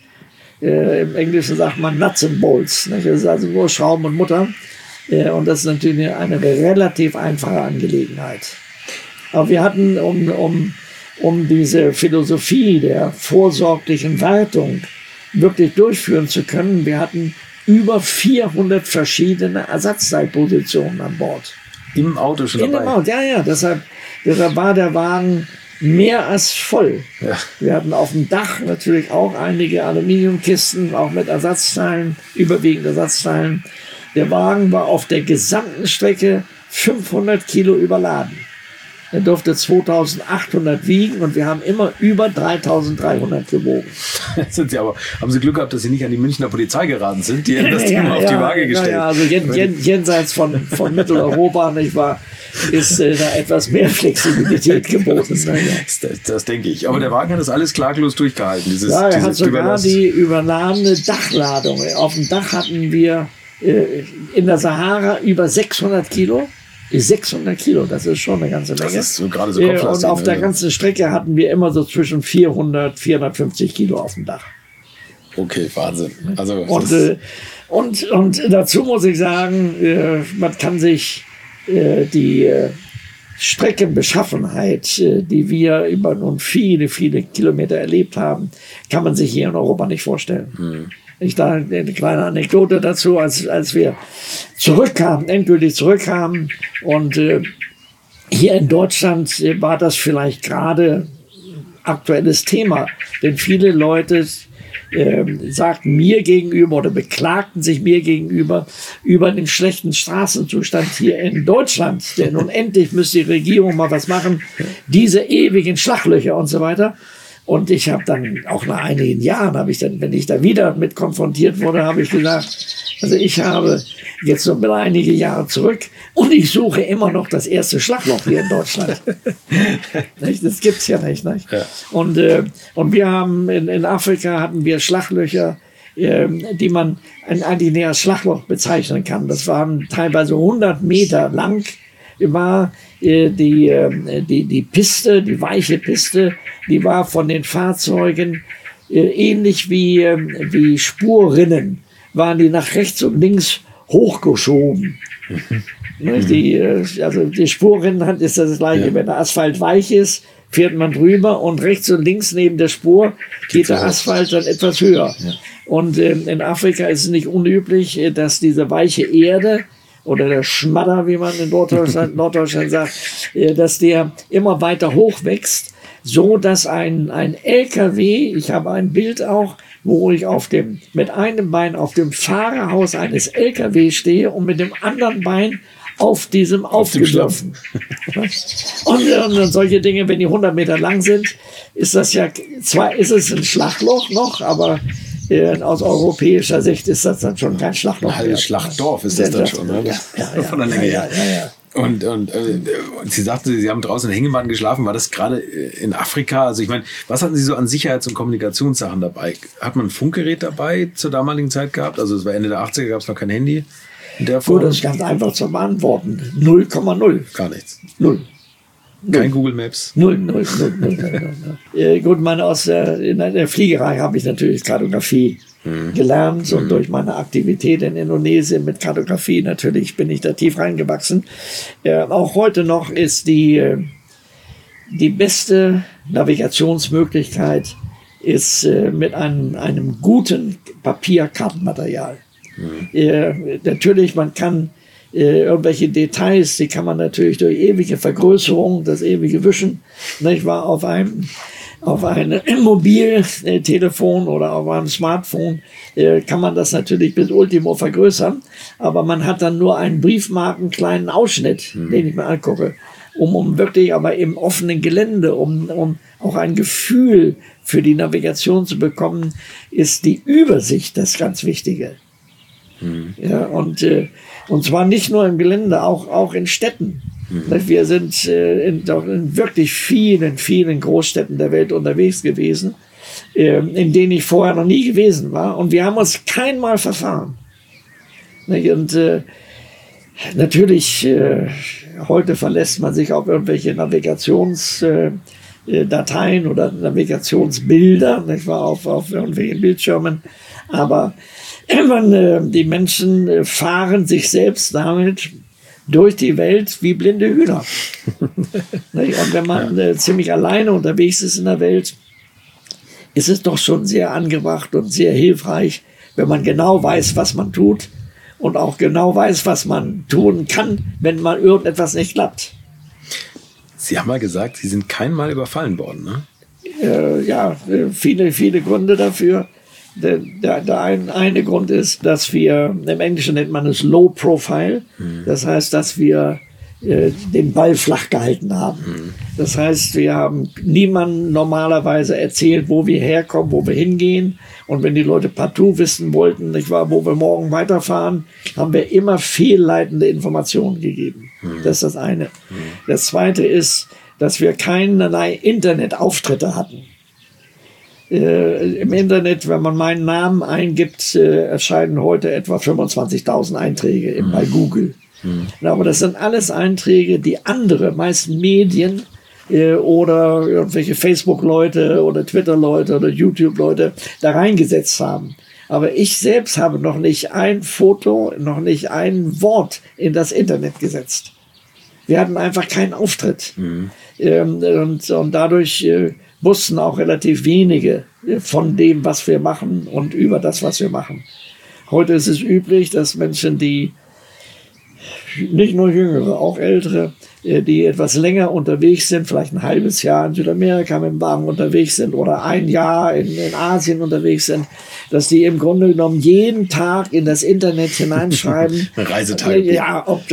Im Englischen sagt man Nuts and Bolts. Nicht? Das ist also nur Schrauben und Mutter. Und das ist natürlich eine relativ einfache Angelegenheit. Aber wir hatten, um diese Philosophie der vorsorglichen Wartung wirklich durchführen zu können, wir hatten über 400 verschiedene Ersatzteilpositionen an Bord. Im Auto schon dabei? In dem Auto, ja. Deshalb war der Wagen mehr als voll. Ja. Wir hatten auf dem Dach natürlich auch einige Aluminiumkisten, auch mit Ersatzteilen, überwiegend Ersatzteilen. Der Wagen war auf der gesamten Strecke 500 Kilo überladen. Er durfte 2800 wiegen und wir haben immer über 3300 gewogen. Sind Sie aber, haben Sie Glück gehabt, dass Sie nicht an die Münchner Polizei geraten sind? Die haben das Ding auf die Waage gestellt. Ja, also jenseits von Mitteleuropa, nicht wahr, ist da etwas mehr Flexibilität geboten. Das denke ich. Aber der Wagen hat das alles klaglos durchgehalten. Er hat sogar die überladene Dachladung. Auf dem Dach hatten wir in der Sahara über 600 Kilo. 600 Kilo, das ist schon eine ganze Menge. Das ist so gerade so Kopflastig. Und auf der ganzen Strecke hatten wir immer so zwischen 400, 450 Kilo auf dem Dach. Okay, Wahnsinn. Also und dazu muss ich sagen, man kann sich die Streckenbeschaffenheit, die wir über nun viele, viele Kilometer erlebt haben, kann man sich hier in Europa nicht vorstellen. Ich da eine kleine Anekdote dazu, als wir endgültig zurückkamen und hier in Deutschland war das vielleicht gerade aktuelles Thema, denn viele Leute sagten mir gegenüber oder beklagten sich mir gegenüber über den schlechten Straßenzustand hier in Deutschland. Denn nun endlich müsste die Regierung mal was machen, diese ewigen Schlaglöcher und so weiter. Und ich habe dann auch nach einigen Jahren, wenn ich da wieder mit konfrontiert wurde, habe ich gesagt, also ich habe jetzt noch mal einige Jahre zurück und ich suche immer noch das erste Schlagloch hier in Deutschland. Das gibt's ja nicht. Ja. Und wir haben in Afrika hatten wir Schlaglöcher, die man eigentlich näher als Schlagloch bezeichnen kann. Das waren teilweise 100 Meter lang. War die Piste, die weiche Piste, die war von den Fahrzeugen ähnlich wie Spurrinnen, waren die nach rechts und links hochgeschoben. Die Spurrinnen ist das gleiche. Wenn der Asphalt weich ist, fährt man drüber und rechts und links neben der Spur geht der Asphalt dann etwas höher. Ja. Und in Afrika ist es nicht unüblich, dass diese weiche Erde oder der Schmadder, wie man in Norddeutschland sagt, dass der immer weiter hoch wächst, so dass ein LKW, ich habe ein Bild auch, wo ich mit einem Bein auf dem Fahrerhaus eines LKW stehe und mit dem anderen Bein auf diesem aufgeschlopfen. Und solche Dinge, wenn die 100 Meter lang sind, ist es ein Schlagloch noch, aber aus europäischer Sicht ist das dann schon kein Schlagloch. Ein halbes Schlachtdorf ist das dann schon, ne? Von der Länge her. Ja. Und Sie sagten, Sie haben draußen in Hängematten geschlafen. War das gerade in Afrika? Also ich meine, was hatten Sie so an Sicherheits- und Kommunikationssachen dabei? Hat man ein Funkgerät dabei zur damaligen Zeit gehabt? Also es war Ende der 80er, gab es noch kein Handy in der Form? Das ist ganz einfach zu beantworten. 0,0. Gar nichts. 0. Kein Google Maps? Null. Gut, in der Fliegerei habe ich natürlich Kartografie gelernt und durch meine Aktivität in Indonesien mit Kartografie natürlich bin ich da tief reingewachsen. Auch heute noch ist die beste Navigationsmöglichkeit ist mit einem guten Papierkartenmaterial. Natürlich, man kann irgendwelche Details, die kann man natürlich durch ewige Vergrößerung, das ewige Wischen, ich war auf einem Mobiltelefon oder auf einem Smartphone, kann man das natürlich bis Ultimo vergrößern, aber man hat dann nur einen Briefmarken kleinen Ausschnitt, den ich mir angucke, um wirklich aber im offenen Gelände, um auch ein Gefühl für die Navigation zu bekommen, ist die Übersicht das ganz Wichtige. Ja, und zwar nicht nur im Gelände, auch in Städten. Wir sind in wirklich vielen, vielen Großstädten der Welt unterwegs gewesen, in denen ich vorher noch nie gewesen war. Und wir haben uns keinmal verfahren. Und natürlich, heute verlässt man sich auf irgendwelche Navigationsdateien oder Navigationsbilder, nicht wahr, auf irgendwelchen Bildschirmen. Aber die Menschen fahren sich selbst damit durch die Welt wie blinde Hühner. Und wenn man ziemlich alleine unterwegs ist in der Welt, ist es doch schon sehr angebracht und sehr hilfreich, wenn man genau weiß, was man tut und auch genau weiß, was man tun kann, wenn mal irgendetwas nicht klappt. Sie haben mal gesagt, Sie sind kein Mal überfallen worden, ne? Viele, viele Gründe dafür. Der eine Grund ist, dass wir, im Englischen nennt man es Low Profile, das heißt, dass wir den Ball flach gehalten haben. Das heißt, wir haben niemandem normalerweise erzählt, wo wir herkommen, wo wir hingehen. Und wenn die Leute partout wissen wollten, nicht wahr, wo wir morgen weiterfahren, haben wir immer fehlleitende Informationen gegeben. Das ist das eine. Das zweite ist, dass wir keinerlei Internetauftritte hatten. Im Internet, wenn man meinen Namen eingibt, erscheinen heute etwa 25.000 Einträge bei Google. Aber das sind alles Einträge, die andere, meist Medien oder irgendwelche Facebook-Leute oder Twitter-Leute oder YouTube-Leute da reingesetzt haben. Aber ich selbst habe noch nicht ein Foto, noch nicht ein Wort in das Internet gesetzt. Wir hatten einfach keinen Auftritt. Und dadurch wussten auch relativ wenige von dem, was wir machen und über das, was wir machen. Heute ist es üblich, dass Menschen, die nicht nur Jüngere, auch Ältere, die etwas länger unterwegs sind, vielleicht ein halbes Jahr in Südamerika mit dem Wagen unterwegs sind oder ein Jahr in Asien unterwegs sind, dass die im Grunde genommen jeden Tag in das Internet hineinschreiben. Reisetagebuch. Ja, ob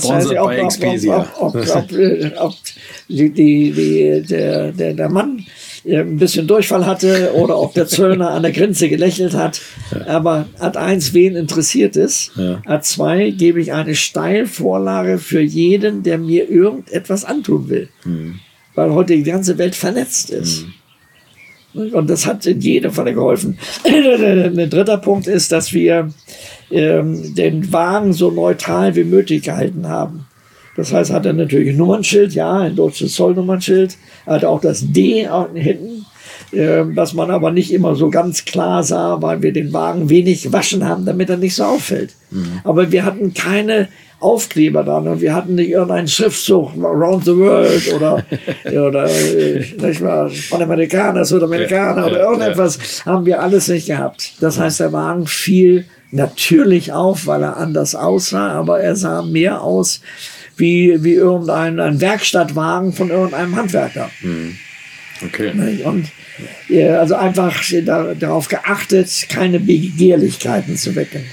der Mann ein bisschen Durchfall hatte oder ob der Zöllner an der Grenze gelächelt hat. Aber Ad 1, wen interessiert es? Ad 2, gebe ich eine Steilvorlage für jeden, der mir irgendetwas antun will. Weil heute die ganze Welt vernetzt ist. Und das hat in jedem Fall geholfen. Ein dritter Punkt ist, dass wir den Wagen so neutral wie möglich gehalten haben. Das heißt, hat er natürlich ein Nummernschild, ja, ein deutsches Zollnummernschild, hat auch das D hinten, was man aber nicht immer so ganz klar sah, weil wir den Wagen wenig gewaschen haben, damit er nicht so auffällt. Aber wir hatten keine Aufkleber dran und wir hatten nicht irgendeinen Schriftzug Around the World oder nicht mal Panamericana, Sudamericana oder irgendetwas, haben wir alles nicht gehabt. Das heißt, der Wagen fiel natürlich auf, weil er anders aussah, aber er sah mehr aus wie irgendein Werkstattwagen von irgendeinem Handwerker. Okay. Und also einfach darauf geachtet, keine Begehrlichkeiten zu wecken.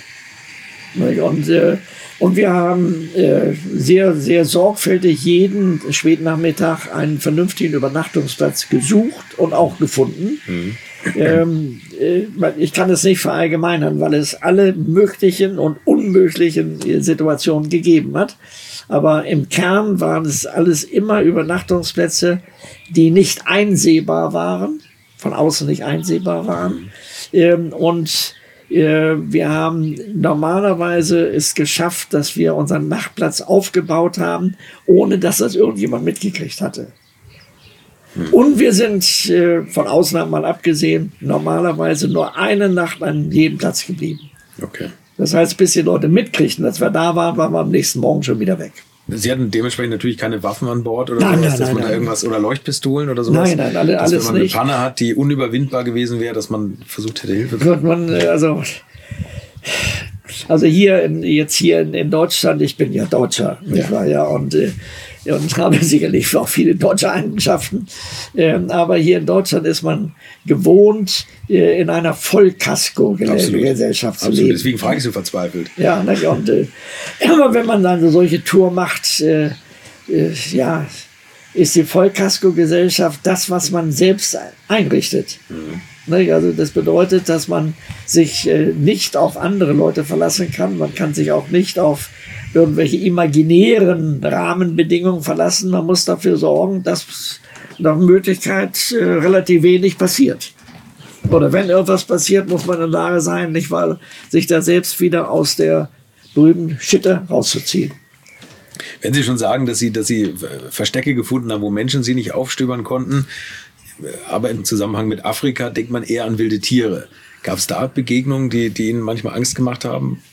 Und wir haben sehr, sehr sorgfältig jeden Spätnachmittag einen vernünftigen Übernachtungsplatz gesucht und auch gefunden. Ich kann es nicht verallgemeinern, weil es alle möglichen und unmöglichen Situationen gegeben hat. Aber im Kern waren es alles immer Übernachtungsplätze, die nicht einsehbar waren, von außen nicht einsehbar waren. Und wir haben normalerweise es geschafft, dass wir unseren Nachtplatz aufgebaut haben, ohne dass das irgendjemand mitgekriegt hatte. Und wir sind, von Ausnahmen mal abgesehen, normalerweise nur eine Nacht an jedem Platz geblieben. Okay. Das heißt, bis die Leute mitkriegten, dass wir da waren, waren wir am nächsten Morgen schon wieder weg. Sie hatten dementsprechend natürlich keine Waffen an Bord oder nein, sowas, dass man da irgendwas oder Leuchtpistolen oder sowas? Nein, alles wenn man nicht. eine Panne hat, die unüberwindbar gewesen wäre, dass man versucht hätte, Hilfe zu bekommen. Also hier in Deutschland, ich bin ja Deutscher, nicht wahr? Ja, und habe sicherlich auch viele deutsche Eigenschaften. Aber hier in Deutschland ist man gewohnt, in einer Vollkasko-Gesellschaft zu leben. Deswegen frage ich so verzweifelt. Ja, und aber wenn man dann eine solche Tour macht, ist die Vollkasko-Gesellschaft das, was man selbst einrichtet. Also das bedeutet, dass man sich nicht auf andere Leute verlassen kann. Man kann sich auch nicht auf irgendwelche imaginären Rahmenbedingungen verlassen. Man muss dafür sorgen, dass nach Möglichkeit relativ wenig passiert. Oder wenn irgendwas passiert, muss man in der Lage sein, nicht wahr, sich da selbst wieder aus der berühmten Schitte rauszuziehen. Wenn Sie schon sagen, dass Sie Verstecke gefunden haben, wo Menschen sie nicht aufstöbern konnten, aber im Zusammenhang mit Afrika denkt man eher an wilde Tiere. Gab es da Begegnungen, die Ihnen manchmal Angst gemacht haben?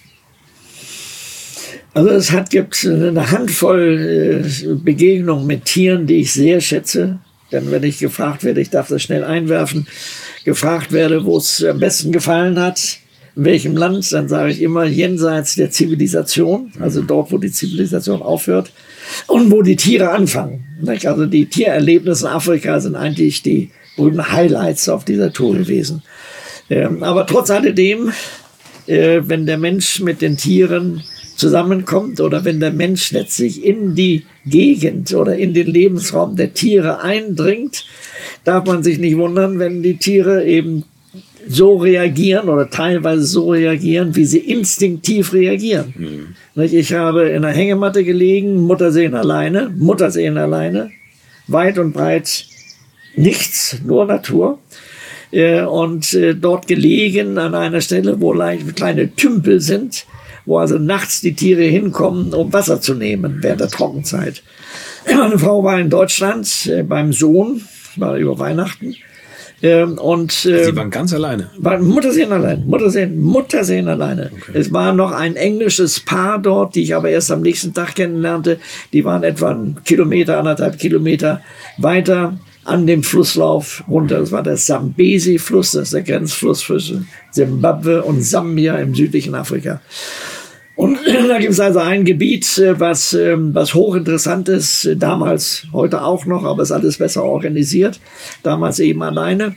Also es gibt eine Handvoll Begegnungen mit Tieren, die ich sehr schätze. Denn wenn ich gefragt werde, ich darf das schnell einwerfen, gefragt werde, wo es am besten gefallen hat, in welchem Land, dann sage ich immer jenseits der Zivilisation, also dort, wo die Zivilisation aufhört und wo die Tiere anfangen. Also die Tiererlebnisse in Afrika sind eigentlich die berühmten Highlights auf dieser Tour gewesen. Aber trotz alledem, wenn der Mensch mit den Tieren zusammenkommt oder wenn der Mensch letztlich in die Gegend oder in den Lebensraum der Tiere eindringt, darf man sich nicht wundern, wenn die Tiere eben so reagieren oder teilweise so reagieren, wie sie instinktiv reagieren. Ich habe in einer Hängematte gelegen, Mutterseen alleine, weit und breit nichts, nur Natur. Und dort gelegen an einer Stelle, wo kleine Tümpel sind, wo also nachts die Tiere hinkommen, um Wasser zu nehmen während der Trockenzeit. Meine Frau war in Deutschland beim Sohn, war über Weihnachten. Sie waren ganz alleine? Muttersehen allein. Muttersehen alleine. Okay. Es war noch ein englisches Paar dort, die ich aber erst am nächsten Tag kennenlernte. Die waren etwa 1,5 Kilometer weiter an dem Flusslauf runter. Das war der Zambesi-Fluss, das ist der Grenzfluss zwischen Zimbabwe und Sambia im südlichen Afrika. Und da gibt es also ein Gebiet, was hochinteressant ist, damals, heute auch noch, aber ist alles besser organisiert, damals eben alleine,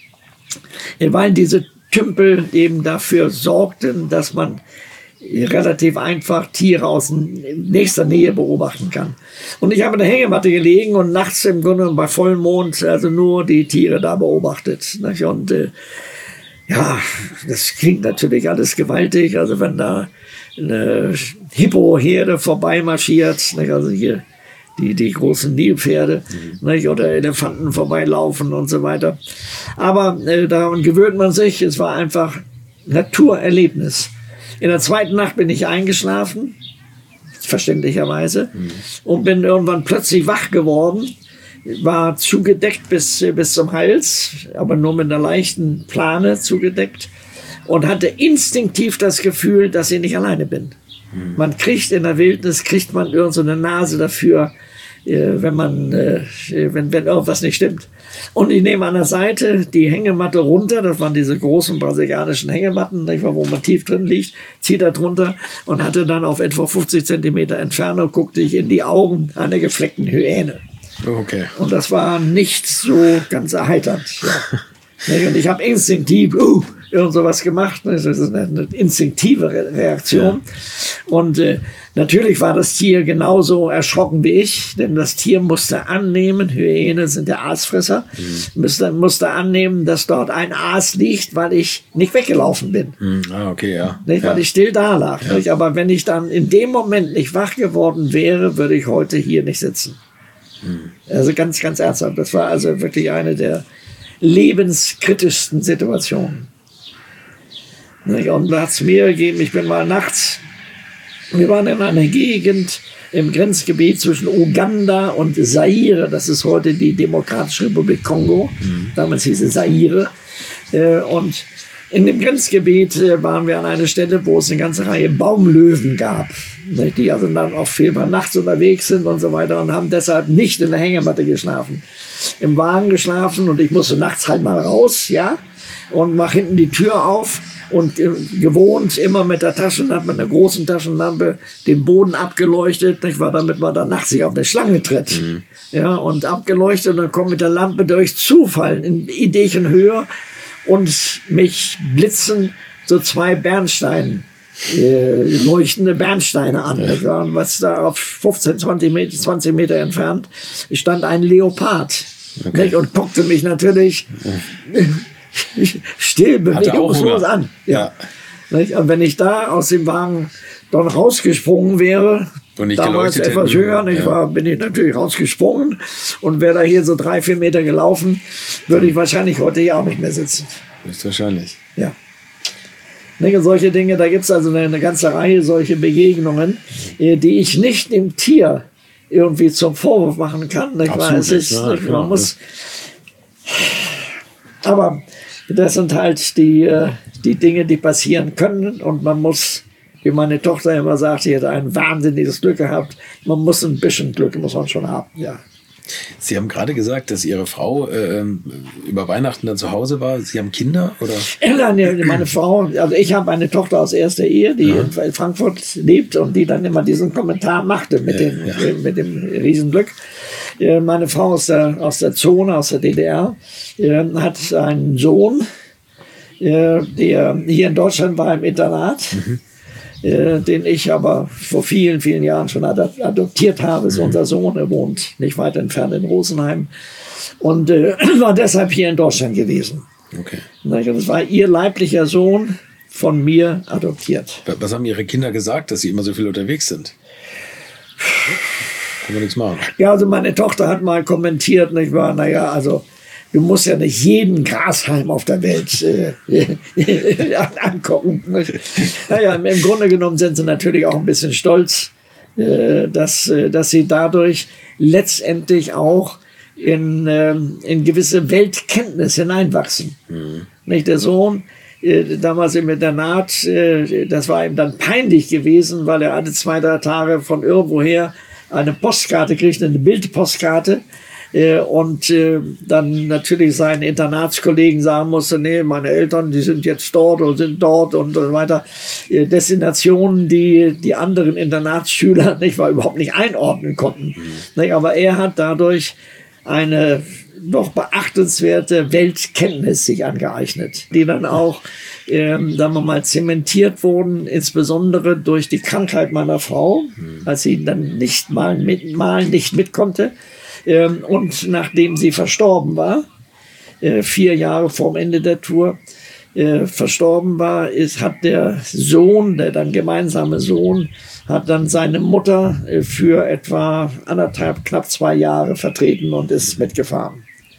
weil diese Tümpel eben dafür sorgten, dass man relativ einfach Tiere aus nächster Nähe beobachten kann. Und ich habe in der Hängematte gelegen und nachts im Grunde bei Vollmond also nur die Tiere da beobachtet. Und ja, das klingt natürlich alles gewaltig, also wenn da eine Hippoherde vorbeimarschiert, also hier die großen Nilpferde oder Elefanten vorbeilaufen und so weiter. Aber daran gewöhnt man sich, es war einfach Naturerlebnis. In der zweiten Nacht bin ich eingeschlafen, verständlicherweise, und bin irgendwann plötzlich wach geworden, war zugedeckt bis zum Hals, aber nur mit einer leichten Plane zugedeckt. Und hatte instinktiv das Gefühl, dass ich nicht alleine bin. Man kriegt in der Wildnis, irgend so eine Nase dafür, wenn irgendwas nicht stimmt. Und ich nehme an der Seite die Hängematte runter, das waren diese großen brasilianischen Hängematten, wo man tief drin liegt, zieht da drunter und hatte dann auf etwa 50 Zentimeter Entfernung, guckte ich in die Augen einer gefleckten Hyäne. Okay. Und das war nicht so ganz erheiternd. Ja. Und ich habe instinktiv irgend sowas gemacht. Das ist eine instinktive Reaktion. Ja. Und natürlich war das Tier genauso erschrocken wie ich, denn das Tier musste annehmen, Hyänen sind ja Aasfresser, musste annehmen, dass dort ein Aas liegt, weil ich nicht weggelaufen bin. Okay, ja. Nicht, weil ich still da lag. Ja. Aber wenn ich dann in dem Moment nicht wach geworden wäre, würde ich heute hier nicht sitzen. Also ganz, ganz ernsthaft. Das war also wirklich eine der lebenskritischsten Situationen. Und da hat es mir gegeben, ich bin mal nachts, wir waren in einer Gegend im Grenzgebiet zwischen Uganda und Zaire, das ist heute die Demokratische Republik Kongo, damals hieß es Zaire, und in dem Grenzgebiet waren wir an einer Stelle, wo es eine ganze Reihe Baumlöwen gab, die also dann auch viel nachts unterwegs sind und so weiter und haben deshalb nicht in der Hängematte geschlafen, im Wagen geschlafen, und ich musste nachts halt mal raus, ja, und mach hinten die Tür auf und gewohnt immer mit der Taschenlampe, mit einer großen Taschenlampe, den Boden abgeleuchtet, nicht wahr, damit man dann nachts nicht auf eine Schlange tritt. Ja, und abgeleuchtet, und dann kommt mit der Lampe durch Zufall in Ideenhöhe und mich blitzen so 2 leuchtende Bernsteine an. Ja. Und was da auf 15, 20 Meter entfernt stand ein Leopard. Okay. Und guckte mich natürlich still, bewegungslos an. Ja. Und wenn ich da aus dem Wagen dann rausgesprungen wäre, und nicht damals etwas höher, bin ich natürlich rausgesprungen und wäre da hier so 3, 4 Meter gelaufen, würde ich wahrscheinlich heute hier auch nicht mehr sitzen. Höchstwahrscheinlich. Ja. Solche Dinge, da gibt es also eine ganze Reihe solche Begegnungen, die ich nicht dem Tier irgendwie zum Vorwurf machen kann. Man muss, aber das sind halt die Dinge, die passieren können, und man muss, wie meine Tochter immer sagt, sie hat ein wahnsinniges Glück gehabt. Man muss ein bisschen Glück, muss man schon haben, ja. Sie haben gerade gesagt, dass Ihre Frau über Weihnachten dann zu Hause war. Sie haben Kinder, oder? Nein, meine Frau, also ich habe eine Tochter aus erster Ehe, die in Frankfurt lebt und die dann immer diesen Kommentar machte mit dem Riesenglück. Meine Frau aus der Zone, aus der DDR, hat einen Sohn, der hier in Deutschland war im Internat. Den ich aber vor vielen, vielen Jahren schon adoptiert habe. Ist unser Sohn, er wohnt nicht weit entfernt in Rosenheim und war deshalb hier in Deutschland gewesen. Okay. Das war ihr leiblicher Sohn, von mir adoptiert. Was haben Ihre Kinder gesagt, dass Sie immer so viel unterwegs sind? Kann man nichts machen. Ja, also meine Tochter hat mal kommentiert, nicht wahr? Naja, also du musst ja nicht jeden Grashalm auf der Welt angucken. Naja, im Grunde genommen sind sie natürlich auch ein bisschen stolz, dass sie dadurch letztendlich auch in gewisse Weltkenntnis hineinwachsen. Nicht der Sohn, damals im Internat, das war ihm dann peinlich gewesen, weil er alle 2-3 Tage von irgendwoher eine Postkarte kriegte, eine Bildpostkarte, und dann natürlich seinen Internatskollegen sagen musste, nee, meine Eltern, die sind jetzt dort und sind dort und so weiter. Destinationen, die anderen Internatsschüler überhaupt nicht einordnen konnten. Aber er hat dadurch eine doch beachtenswerte Weltkenntnis sich angeeignet, die dann auch, sagen wir mal, zementiert wurden, insbesondere durch die Krankheit meiner Frau, als sie dann nicht mit konnte. Und nachdem sie verstorben war, 4 Jahre vorm Ende der Tour, verstorben war, hat der Sohn, der dann gemeinsame Sohn, hat dann seine Mutter für etwa 1,5, knapp 2 Jahre vertreten und ist mitgefahren.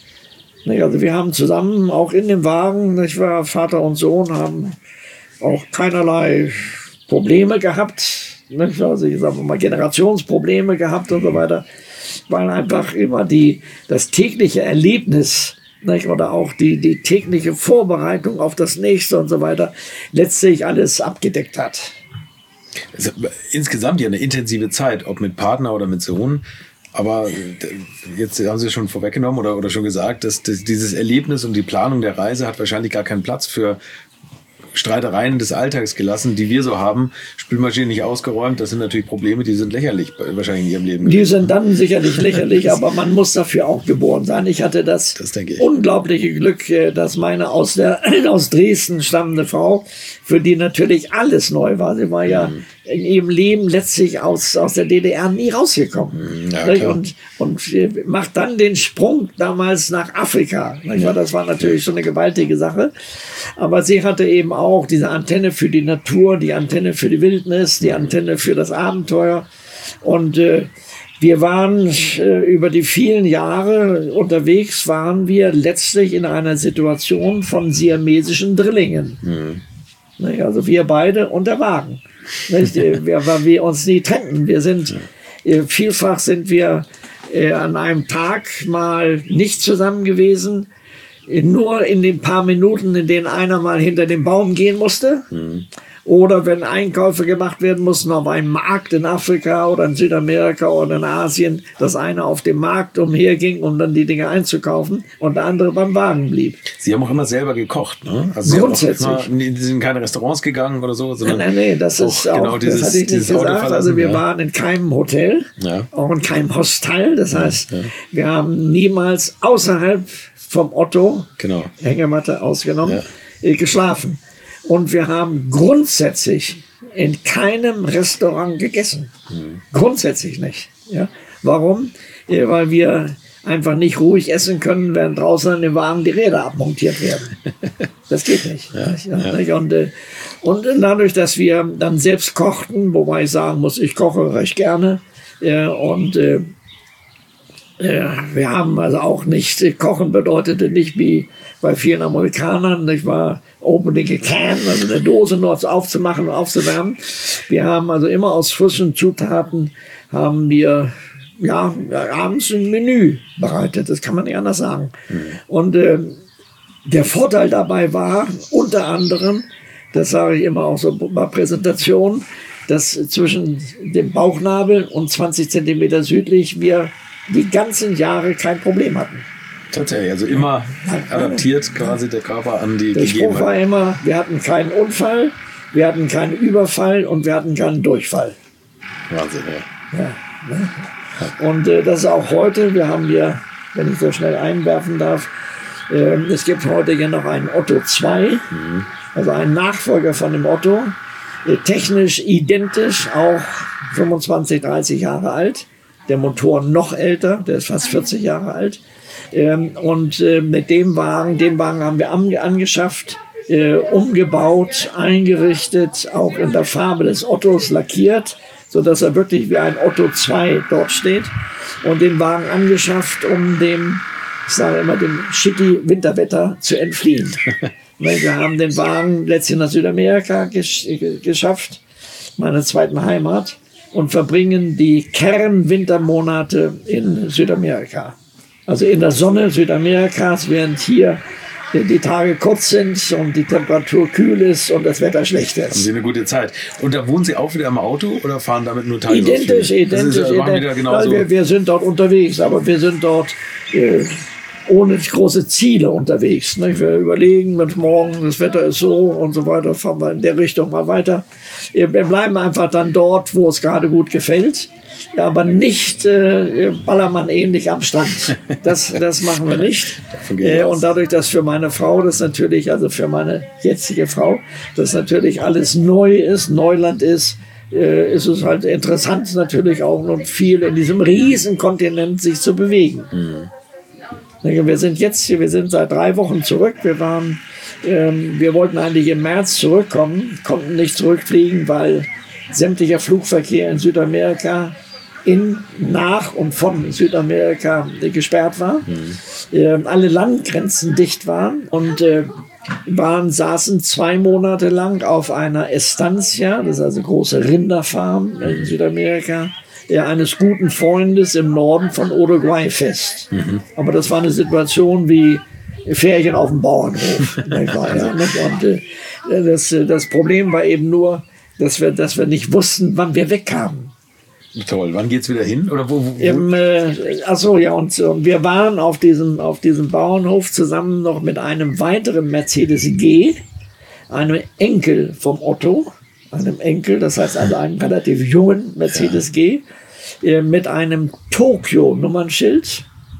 Also wir haben zusammen auch in dem Wagen, Vater und Sohn, haben auch keinerlei Probleme gehabt, also ich sage mal Generationsprobleme gehabt und so weiter, weil einfach immer das tägliche Erlebnis, oder auch die tägliche Vorbereitung auf das nächste und so weiter letztlich alles abgedeckt hat. Also insgesamt ja eine intensive Zeit, ob mit Partner oder mit Sohn. Aber jetzt haben Sie schon vorweggenommen oder schon gesagt, dass dieses Erlebnis und die Planung der Reise hat wahrscheinlich gar keinen Platz für Streitereien des Alltags gelassen, die wir so haben. Spülmaschine nicht ausgeräumt, das sind natürlich Probleme, die sind lächerlich wahrscheinlich in Ihrem Leben. Die sind dann sicherlich lächerlich, aber man muss dafür auch geboren sein. Ich hatte das unglaubliche Glück, dass meine aus Dresden stammende Frau, für die natürlich alles neu war. Sie war ja in ihrem Leben letztlich aus der DDR nie rausgekommen. Ja, und macht dann den Sprung damals nach Afrika. Das war natürlich schon eine gewaltige Sache. Aber sie hatte eben auch diese Antenne für die Natur, die Antenne für die Wildnis, die Antenne für das Abenteuer. Und wir waren über die vielen Jahre unterwegs, waren wir letztlich in einer Situation von siamesischen Drillingen. Also wir beide und der Wagen. Weil wir uns nie trennten. Vielfach sind wir an einem Tag mal nicht zusammen gewesen, nur in den paar Minuten, in denen einer mal hinter den Baum gehen musste. Oder wenn Einkäufe gemacht werden mussten auf einem Markt in Afrika oder in Südamerika oder in Asien, dass einer auf dem Markt umherging, um dann die Dinge einzukaufen und der andere beim Wagen blieb. Sie haben auch immer selber gekocht, ne? Also grundsätzlich. Sie sind in keine Restaurants gegangen oder so? Nee, das ist auch, genau das hatte ich nicht gesagt. Also wir waren in keinem Hotel, auch in keinem Hostel. Das heißt, wir haben niemals außerhalb vom Otto, Hängematte ausgenommen, geschlafen. Und wir haben grundsätzlich in keinem Restaurant gegessen. Grundsätzlich nicht. Ja. Warum? Weil wir einfach nicht ruhig essen können, während draußen an den Wagen die Räder abmontiert werden. Das geht nicht. Und dadurch, dass wir dann selbst kochten, wobei ich sagen muss, ich koche recht gerne, wir haben also auch nicht, Kochen bedeutete nicht wie bei vielen Amerikanern, nicht wahr, opening a can, also eine Dose nur aufzumachen und aufzuwärmen. Wir haben also immer aus frischen Zutaten, haben wir abends ein Menü bereitet, das kann man nicht anders sagen. Und der Vorteil dabei war unter anderem, das sage ich immer auch so bei Präsentationen, dass zwischen dem Bauchnabel und 20 Zentimeter südlich wir die ganzen Jahre kein Problem hatten. Tatsächlich, also immer adaptiert quasi der Körper an die Gegebenheiten. Der Spruch war immer, wir hatten keinen Unfall, wir hatten keinen Überfall und wir hatten keinen Durchfall. Wahnsinn, Und das ist auch heute, wir haben hier, wenn ich so schnell einwerfen darf, es gibt heute ja noch einen Otto 2, also einen Nachfolger von dem Otto, technisch identisch, auch 25, 30 Jahre alt. Der Motor noch älter, der ist fast 40 Jahre alt. Und mit dem Wagen haben wir angeschafft, umgebaut, eingerichtet, auch in der Farbe des Ottos lackiert, sodass er wirklich wie ein Otto 2 dort steht. Und den Wagen angeschafft, um dem shitty Winterwetter zu entfliehen. Wir haben den Wagen letztlich nach Südamerika geschafft, meiner zweiten Heimat, und verbringen die Kernwintermonate in Südamerika. Also in der Sonne Südamerikas, während hier die Tage kurz sind und die Temperatur kühl ist und das Wetter schlecht ist. Haben Sie eine gute Zeit. Und da wohnen Sie auch wieder im Auto oder fahren damit nur Teile? Identisch. Wir sind dort unterwegs, aber wir sind dort ohne große Ziele unterwegs. Nicht? Wir überlegen, wenn morgen das Wetter ist so und so weiter, fahren wir in der Richtung mal weiter. Wir bleiben einfach dann dort, wo es gerade gut gefällt. Ja, aber nicht Ballermann ähnlich am Strand. Das machen wir nicht. Und dadurch, dass für meine Frau das natürlich, also für meine jetzige Frau, das natürlich alles neu ist, Neuland ist es halt interessant natürlich auch noch viel in diesem Riesenkontinent sich zu bewegen. Wir sind seit 3 Wochen zurück. Wir wollten eigentlich im März zurückkommen, konnten nicht zurückfliegen, weil sämtlicher Flugverkehr in Südamerika nach und von Südamerika gesperrt war. Alle Landgrenzen dicht waren und saßen 2 Monate lang auf einer Estancia, das ist also große Rinderfarm in Südamerika, eines guten Freundes im Norden von Uruguay fest. Aber das war eine Situation wie Ferien auf dem Bauernhof. Und das Problem war eben nur, dass wir nicht wussten, wann wir wegkamen. Toll, wann geht's wieder hin? Oder wo? Und wir waren auf diesem Bauernhof zusammen noch mit einem weiteren Mercedes G, einem Enkel vom Otto, das heißt also einem relativ jungen Mercedes G, mit einem Tokio-Nummernschild.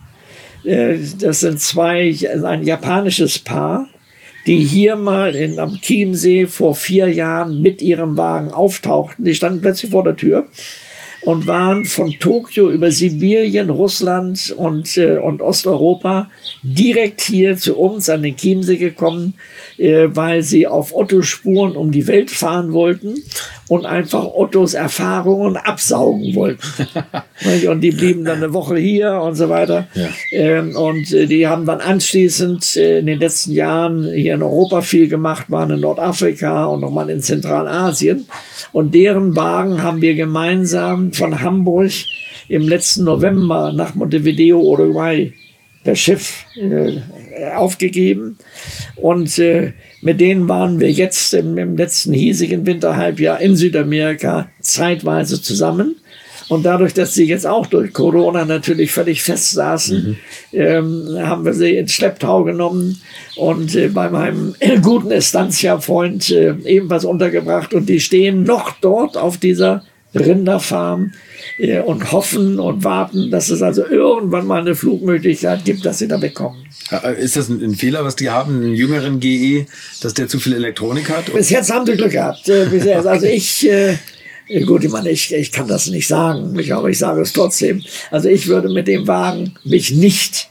Das sind ein japanisches Paar, die hier mal am Chiemsee vor 4 Jahren mit ihrem Wagen auftauchten. Die standen plötzlich vor der Tür und waren von Tokio über Sibirien, Russland und Osteuropa direkt hier zu uns an den Chiemsee gekommen, weil sie auf Otto-Spuren um die Welt fahren wollten und einfach Ottos Erfahrungen absaugen wollten. Und die blieben dann eine Woche hier und so weiter. Ja. Und die haben dann anschließend in den letzten Jahren hier in Europa viel gemacht, waren in Nordafrika und nochmal in Zentralasien. Und deren Wagen haben wir gemeinsam von Hamburg im letzten November nach Montevideo, Uruguay, per Schiff aufgegeben. Und mit denen waren wir jetzt im letzten hiesigen Winterhalbjahr in Südamerika zeitweise zusammen. Und dadurch, dass sie jetzt auch durch Corona natürlich völlig fest saßen, haben wir sie ins Schlepptau genommen und bei meinem guten Estancia-Freund ebenfalls untergebracht. Und die stehen noch dort auf dieser Rinderfarm und hoffen und warten, dass es also irgendwann mal eine Flugmöglichkeit gibt, dass sie da wegkommen. Ist das ein Fehler, was die haben, einen jüngeren GE, dass der zu viel Elektronik hat? Bis jetzt haben sie Glück gehabt. Also gut, ich meine, ich kann das nicht sagen, aber ich sage es trotzdem. Also ich würde mit dem Wagen mich nicht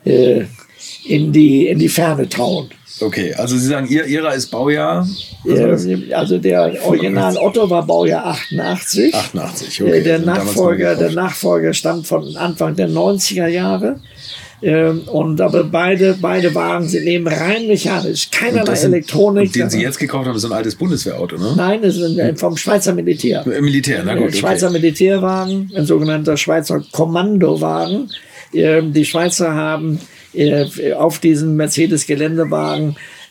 in die Ferne trauen. Okay, also Sie sagen, Ihrer ist Baujahr? Also der Original Otto war Baujahr 88. 88, okay. Der Nachfolger stammt von Anfang der 90er Jahre. Aber beide Wagen sind eben rein mechanisch, keinerlei Elektronik. Und den Sie jetzt gekauft haben, ist ein altes Bundeswehrauto, ne? Nein, das ist vom Schweizer Militär. Militär, na gut. Schweizer Militärwagen, ein sogenannter Schweizer Kommandowagen. Die Schweizer haben auf diesen Mercedes-Geländewagen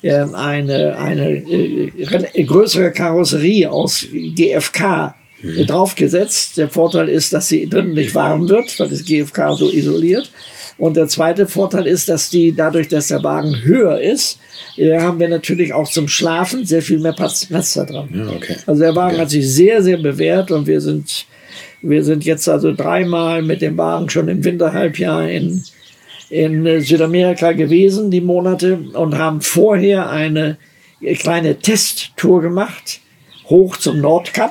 eine größere Karosserie aus GFK draufgesetzt. Der Vorteil ist, dass sie drinnen nicht warm wird, weil das GFK so isoliert. Und der zweite Vorteil ist, dass dadurch, dass der Wagen höher ist, haben wir natürlich auch zum Schlafen sehr viel mehr Platz da dran. Ja, okay. Also der Wagen hat sich sehr, sehr bewährt und wir sind jetzt also 3-mal mit dem Wagen schon im Winterhalbjahr in Südamerika gewesen, die Monate, und haben vorher eine kleine Testtour gemacht, hoch zum Nordkap.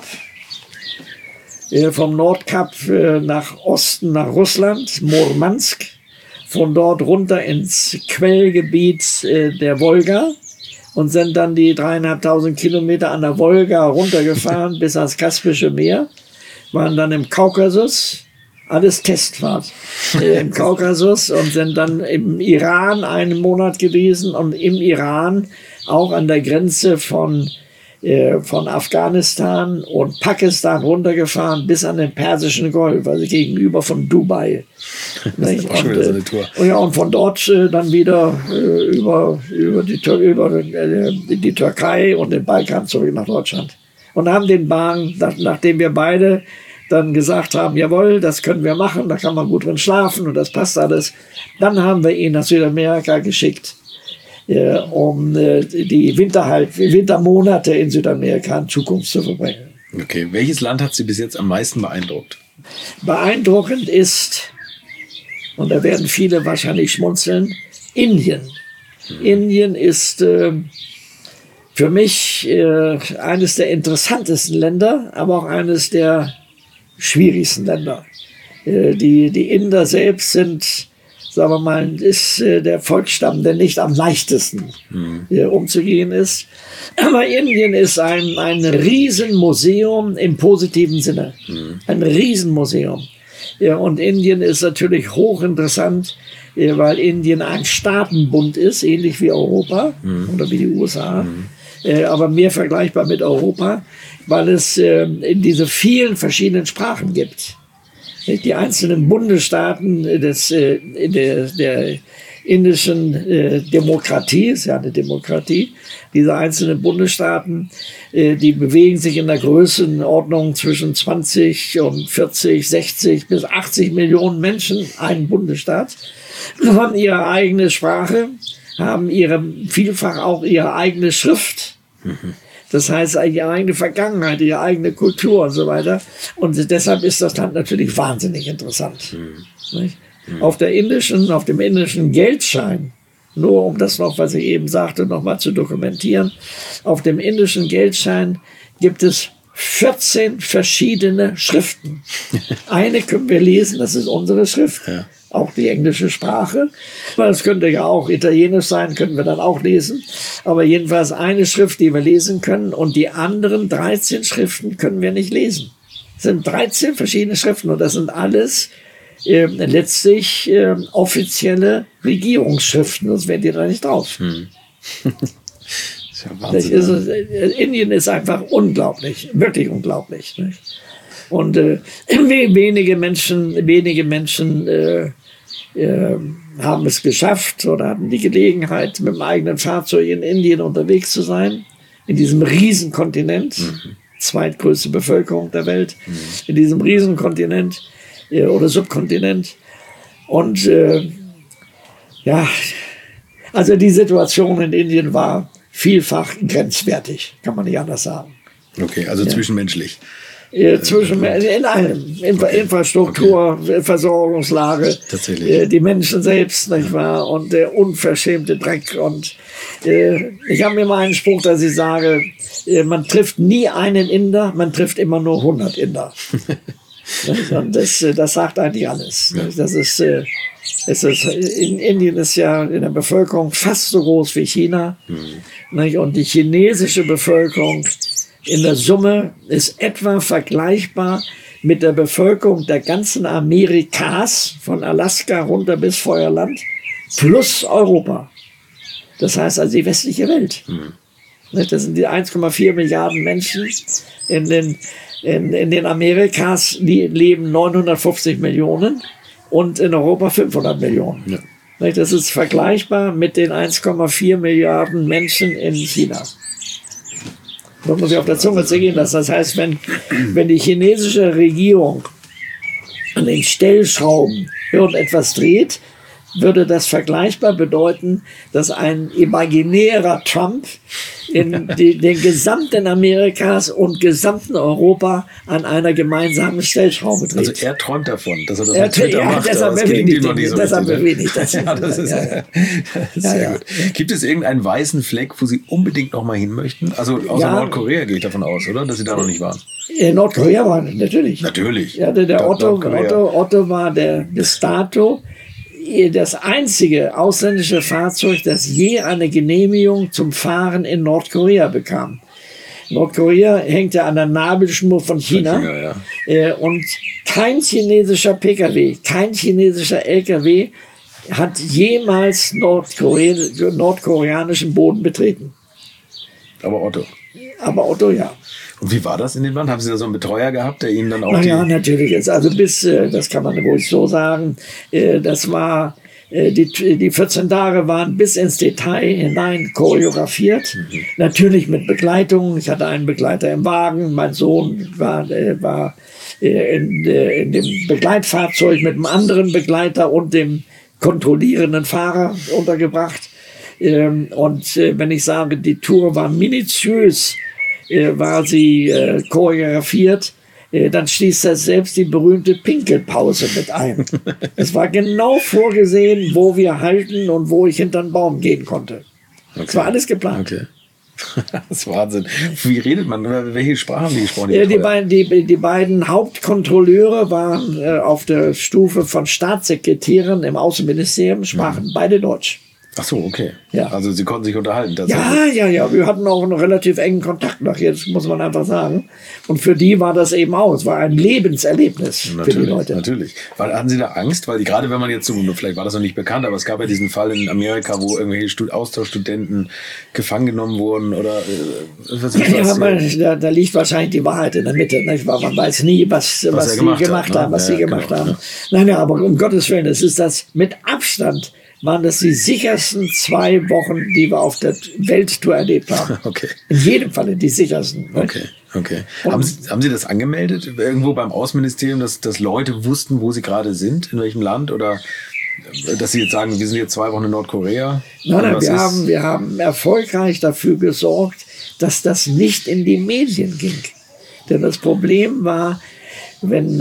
Vom Nordkap nach Osten, nach Russland, Murmansk. Von dort runter ins Quellgebiet der Wolga und sind dann die 3.500 Kilometer an der Wolga runtergefahren bis ans Kaspische Meer. Waren dann im Kaukasus, alles Testfahrt im Kaukasus, und sind dann im Iran einen Monat gewesen und im Iran auch an der Grenze von von Afghanistan und Pakistan runtergefahren bis an den Persischen Golf, also gegenüber von Dubai. Das ist auch schon wieder so eine Tour. Und von dort dann wieder über die Türkei und den Balkan zurück nach Deutschland. Und haben den Bahn, nachdem wir beide dann gesagt haben, jawohl, das können wir machen, da kann man gut drin schlafen und das passt alles, dann haben wir ihn nach Südamerika geschickt, um die Wintermonate in Südamerika in Zukunft zu verbringen. Okay, welches Land hat Sie bis jetzt am meisten beeindruckt? Beeindruckend ist, und da werden viele wahrscheinlich schmunzeln, Indien. Indien ist für mich eines der interessantesten Länder, aber auch eines der schwierigsten Länder. Die Inder selbst sind, sagen wir mal, ist der Volksstamm, der nicht am leichtesten umzugehen ist. Aber Indien ist ein Riesenmuseum im positiven Sinne. Ein Riesenmuseum. Ja, und Indien ist natürlich hochinteressant, weil Indien ein Staatenbund ist, ähnlich wie Europa oder wie die USA. Aber mehr vergleichbar mit Europa, weil es in diese vielen verschiedenen Sprachen gibt. Die einzelnen Bundesstaaten der indischen Demokratie, ist ja eine Demokratie, diese einzelnen Bundesstaaten, die bewegen sich in der Größenordnung zwischen 20 und 40, 60 bis 80 Millionen Menschen, ein Bundesstaat, haben ihre eigene Sprache, haben vielfach auch ihre eigene Schrift. Das heißt, ihre eigene Vergangenheit, ihre eigene Kultur und so weiter. Und deshalb ist das Land natürlich wahnsinnig interessant. Nicht? Auf dem indischen Geldschein, nur um das noch, was ich eben sagte, noch mal zu dokumentieren, auf dem indischen Geldschein gibt es 14 verschiedene Schriften. Eine können wir lesen, das ist unsere Schrift. Ja. Auch die englische Sprache. Das könnte ja auch Italienisch sein, können wir dann auch lesen. Aber jedenfalls eine Schrift, die wir lesen können, und die anderen 13 Schriften können wir nicht lesen. Es sind 13 verschiedene Schriften und das sind alles letztlich offizielle Regierungsschriften, sonst wären die da nicht drauf. Ist ja Wahnsinn, Indien ist einfach unglaublich, wirklich unglaublich. Nicht? Und wenige Menschen haben es geschafft oder hatten die Gelegenheit, mit dem eigenen Fahrzeug in Indien unterwegs zu sein, in diesem Riesenkontinent, zweitgrößte Bevölkerung der Welt, in diesem Riesenkontinent oder Subkontinent. Und also die Situation in Indien war vielfach grenzwertig, kann man nicht anders sagen. Okay, also zwischenmenschlich. In allem, Infrastruktur, Versorgungslage, die Menschen selbst, nicht wahr? Und der unverschämte Dreck. Und ich habe mir mal einen Spruch, dass ich sage, man trifft nie einen Inder, man trifft immer nur 100 Inder. Und das sagt eigentlich alles. Das ist, in Indien ist ja in der Bevölkerung fast so groß wie China. Und die chinesische Bevölkerung in der Summe ist etwa vergleichbar mit der Bevölkerung der ganzen Amerikas, von Alaska runter bis Feuerland, plus Europa. Das heißt also die westliche Welt. Das sind die 1,4 Milliarden Menschen. In den Amerikas leben 950 Millionen und in Europa 500 Millionen. Ja. Das ist vergleichbar mit den 1,4 Milliarden Menschen in China. Das muss ich auf der Zunge zergehen lassen. Das heißt, wenn die chinesische Regierung an den Stellschrauben irgendetwas dreht, würde das vergleichbar bedeuten, dass ein imaginärer Trump in den gesamten Amerikas und gesamten Europa an einer gemeinsamen Stellschraube dreht. Also er träumt davon, dass er das mit Twitter macht. Deshalb erwähne ich das. Das ist sehr gut. Gibt es irgendeinen weißen Fleck, wo Sie unbedingt noch mal hin möchten? Also außer Nordkorea gehe ich davon aus, oder? Dass Sie da noch nicht waren. Nordkorea war natürlich. Natürlich. Ja, der Otto war bis dato das einzige ausländische Fahrzeug, das je eine Genehmigung zum Fahren in Nordkorea bekam. Nordkorea hängt ja an der Nabelschnur von China. Und kein chinesischer PKW, kein chinesischer LKW hat jemals nordkoreanischen Boden betreten. Aber Otto. Aber Otto, ja. Und wie war das in dem Land? Haben Sie da so einen Betreuer gehabt, der Ihnen dann auch Ja, natürlich. Also das kann man ruhig so sagen, das war, die 14 Tage waren bis ins Detail hinein choreografiert. Natürlich mit Begleitung. Ich hatte einen Begleiter im Wagen. Mein Sohn war in dem Begleitfahrzeug mit einem anderen Begleiter und dem kontrollierenden Fahrer untergebracht. Und wenn ich sage, die Tour war minutiös, war sie choreografiert, dann schließt das selbst die berühmte Pinkelpause mit ein. Es war genau vorgesehen, wo wir halten und wo ich hinter den Baum gehen konnte. Es war alles geplant. Okay. Das ist Wahnsinn. Wie redet man? Welche Sprache haben die gesprochen? Die beiden Hauptkontrolleure waren auf der Stufe von Staatssekretären im Außenministerium, sprachen beide Deutsch. Ach so, okay. Ja. Also Sie konnten sich unterhalten. Ja. Wir hatten auch einen relativ engen Kontakt noch jetzt, muss man einfach sagen. Und für die war das eben auch. Es war ein Lebenserlebnis für die Leute. Natürlich. Hatten Sie da Angst? Weil gerade wenn man jetzt so, vielleicht war das noch nicht bekannt, aber es gab ja diesen Fall in Amerika, wo irgendwelche Austauschstudenten gefangen genommen wurden oder da liegt wahrscheinlich die Wahrheit in der Mitte. Nicht? Man weiß nie, was sie gemacht haben. Nein, aber um Gottes Willen, es ist das mit Abstand waren das die sichersten 2 Wochen, die wir auf der Welttour erlebt haben. Okay. In jedem Falle die sichersten. Ne? Okay. Haben Sie das angemeldet irgendwo beim Außenministerium, dass Leute wussten, wo sie gerade sind, in welchem Land? Oder dass Sie jetzt sagen, wir sind jetzt 2 Wochen in Nordkorea? Nein, wir haben erfolgreich dafür gesorgt, dass das nicht in die Medien ging. Denn das Problem war, wenn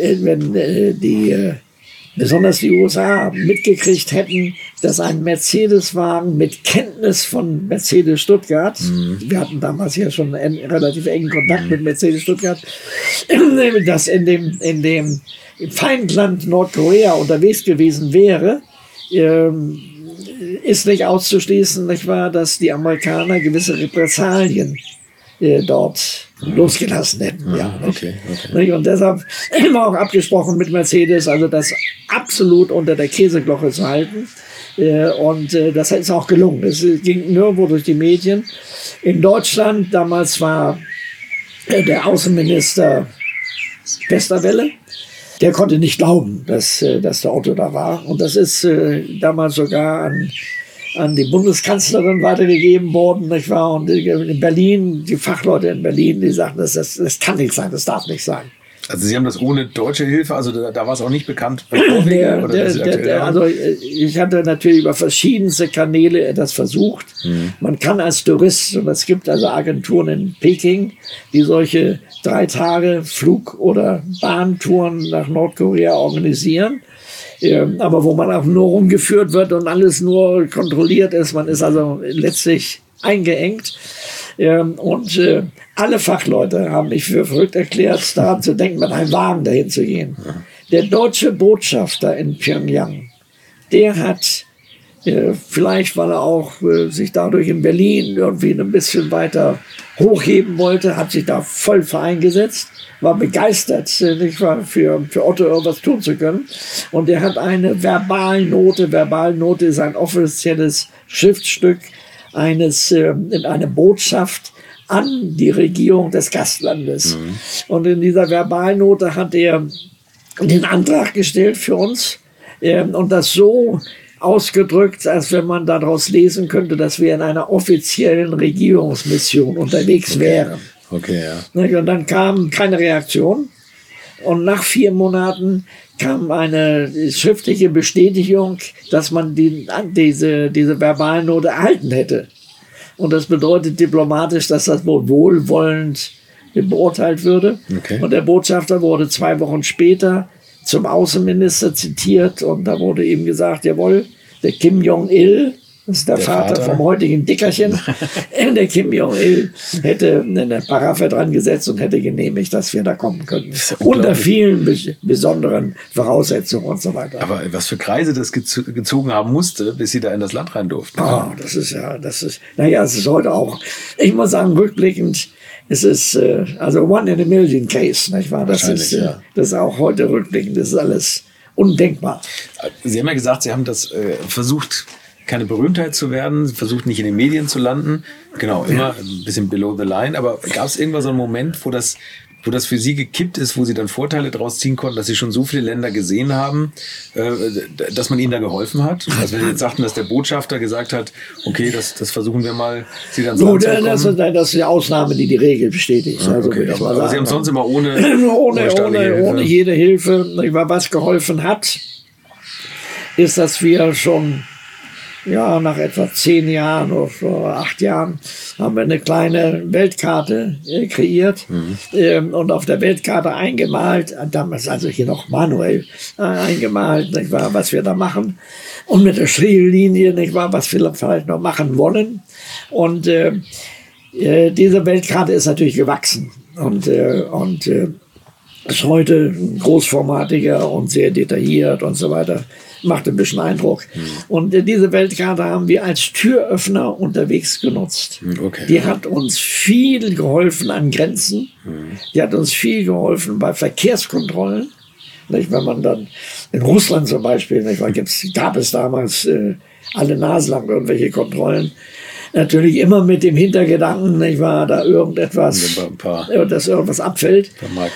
besonders die USA mitgekriegt hätten, dass ein Mercedes-Wagen mit Kenntnis von Mercedes Stuttgart, wir hatten damals ja schon einen relativ engen Kontakt mit Mercedes Stuttgart, dass in dem Feindland Nordkorea unterwegs gewesen wäre, ist nicht auszuschließen, nicht wahr, dass die Amerikaner gewisse Repressalien dort losgelassen hätten. Ja, okay. Und deshalb immer auch abgesprochen mit Mercedes, also das absolut unter der Käseglocke zu halten. Und das ist auch gelungen. Es ging nirgendwo durch die Medien. In Deutschland, damals war der Außenminister Westerwelle, der konnte nicht glauben, dass der Otto da war. Und das ist damals sogar an die Bundeskanzlerin weitergegeben worden, nicht wahr? Und in Berlin, die Fachleute in Berlin, die sagten, das kann nicht sein, das darf nicht sein. Also Sie haben das ohne deutsche Hilfe, also da war es auch nicht bekannt? Also ich hatte natürlich über verschiedenste Kanäle das versucht. Man kann als Tourist, und es gibt also Agenturen in Peking, die solche 3 Tage Flug- oder Bahntouren nach Nordkorea organisieren. Aber wo man auch nur rumgeführt wird und alles nur kontrolliert ist. Man ist also letztlich eingeengt. Und alle Fachleute haben mich für verrückt erklärt, daran zu denken, mit einem Wagen dahin zu gehen. Der deutsche Botschafter in Pyongyang, der hat, vielleicht weil er auch sich dadurch in Berlin irgendwie ein bisschen weiter hochheben wollte, hat sich da voll für eingesetzt, war begeistert, nicht wahr, für Otto irgendwas tun zu können. Und er hat eine Verbalnote. Verbalnote ist ein offizielles Schriftstück in eine Botschaft an die Regierung des Gastlandes. Und in dieser Verbalnote hat er den Antrag gestellt für uns und das so ausgedrückt, als wenn man daraus lesen könnte, dass wir in einer offiziellen Regierungsmission unterwegs wären. Okay, ja. Und dann kam keine Reaktion. Und nach 4 Monaten kam eine schriftliche Bestätigung, dass man diese Verbalnote erhalten hätte. Und das bedeutet diplomatisch, dass das wohl wohlwollend beurteilt würde. Okay. Und der Botschafter wurde 2 Wochen später zum Außenminister zitiert und da wurde ihm gesagt, jawohl, der Kim Jong-il, das ist der Vater vom heutigen Dickerchen, der Kim Jong-il hätte eine Paraffe dran gesetzt und hätte genehmigt, dass wir da kommen könnten. Unter vielen besonderen Voraussetzungen und so weiter. Aber was für Kreise das gezogen haben musste, bis sie da in das Land rein durften. Es ist heute auch, ich muss sagen, rückblickend, es ist also one in a million case, nicht wahr? Das ist auch heute rückblickend, das ist alles undenkbar. Sie haben ja gesagt, Sie haben das versucht, keine Berühmtheit zu werden, versucht nicht in den Medien zu landen. Genau, immer ein bisschen below the line. Aber gab es irgendwann so einen Moment, wo das für Sie gekippt ist, wo Sie dann Vorteile draus ziehen konnten, dass Sie schon so viele Länder gesehen haben, dass man Ihnen da geholfen hat? Also wenn Sie jetzt sagten, dass der Botschafter gesagt hat, okay, das versuchen wir mal, Sie dann so das ist die Ausnahme, die Regel bestätigt. Also, okay, aber Sie haben sonst immer ohne jede Hilfe. Was geholfen hat, ist, dass wir schon nach etwa 10 Jahren oder 8 Jahren haben wir eine kleine Weltkarte kreiert und auf der Weltkarte eingemalt, damals also hier noch manuell eingemalt, nicht wahr, was wir da machen und mit der Schräglinie, nicht wahr, was wir vielleicht noch machen wollen. Und diese Weltkarte ist natürlich gewachsen und ist heute großformatiger und sehr detailliert und so weiter. Macht ein bisschen Eindruck. Und diese Weltkarte haben wir als Türöffner unterwegs genutzt. Okay. Die hat uns viel geholfen an Grenzen. Die hat uns viel geholfen bei Verkehrskontrollen. Nicht, wenn man dann in Russland zum Beispiel, nicht, gab es damals alle Nase lang irgendwelche Kontrollen. Natürlich immer mit dem Hintergedanken, nicht wahr, da irgendetwas, dass irgendwas abfällt.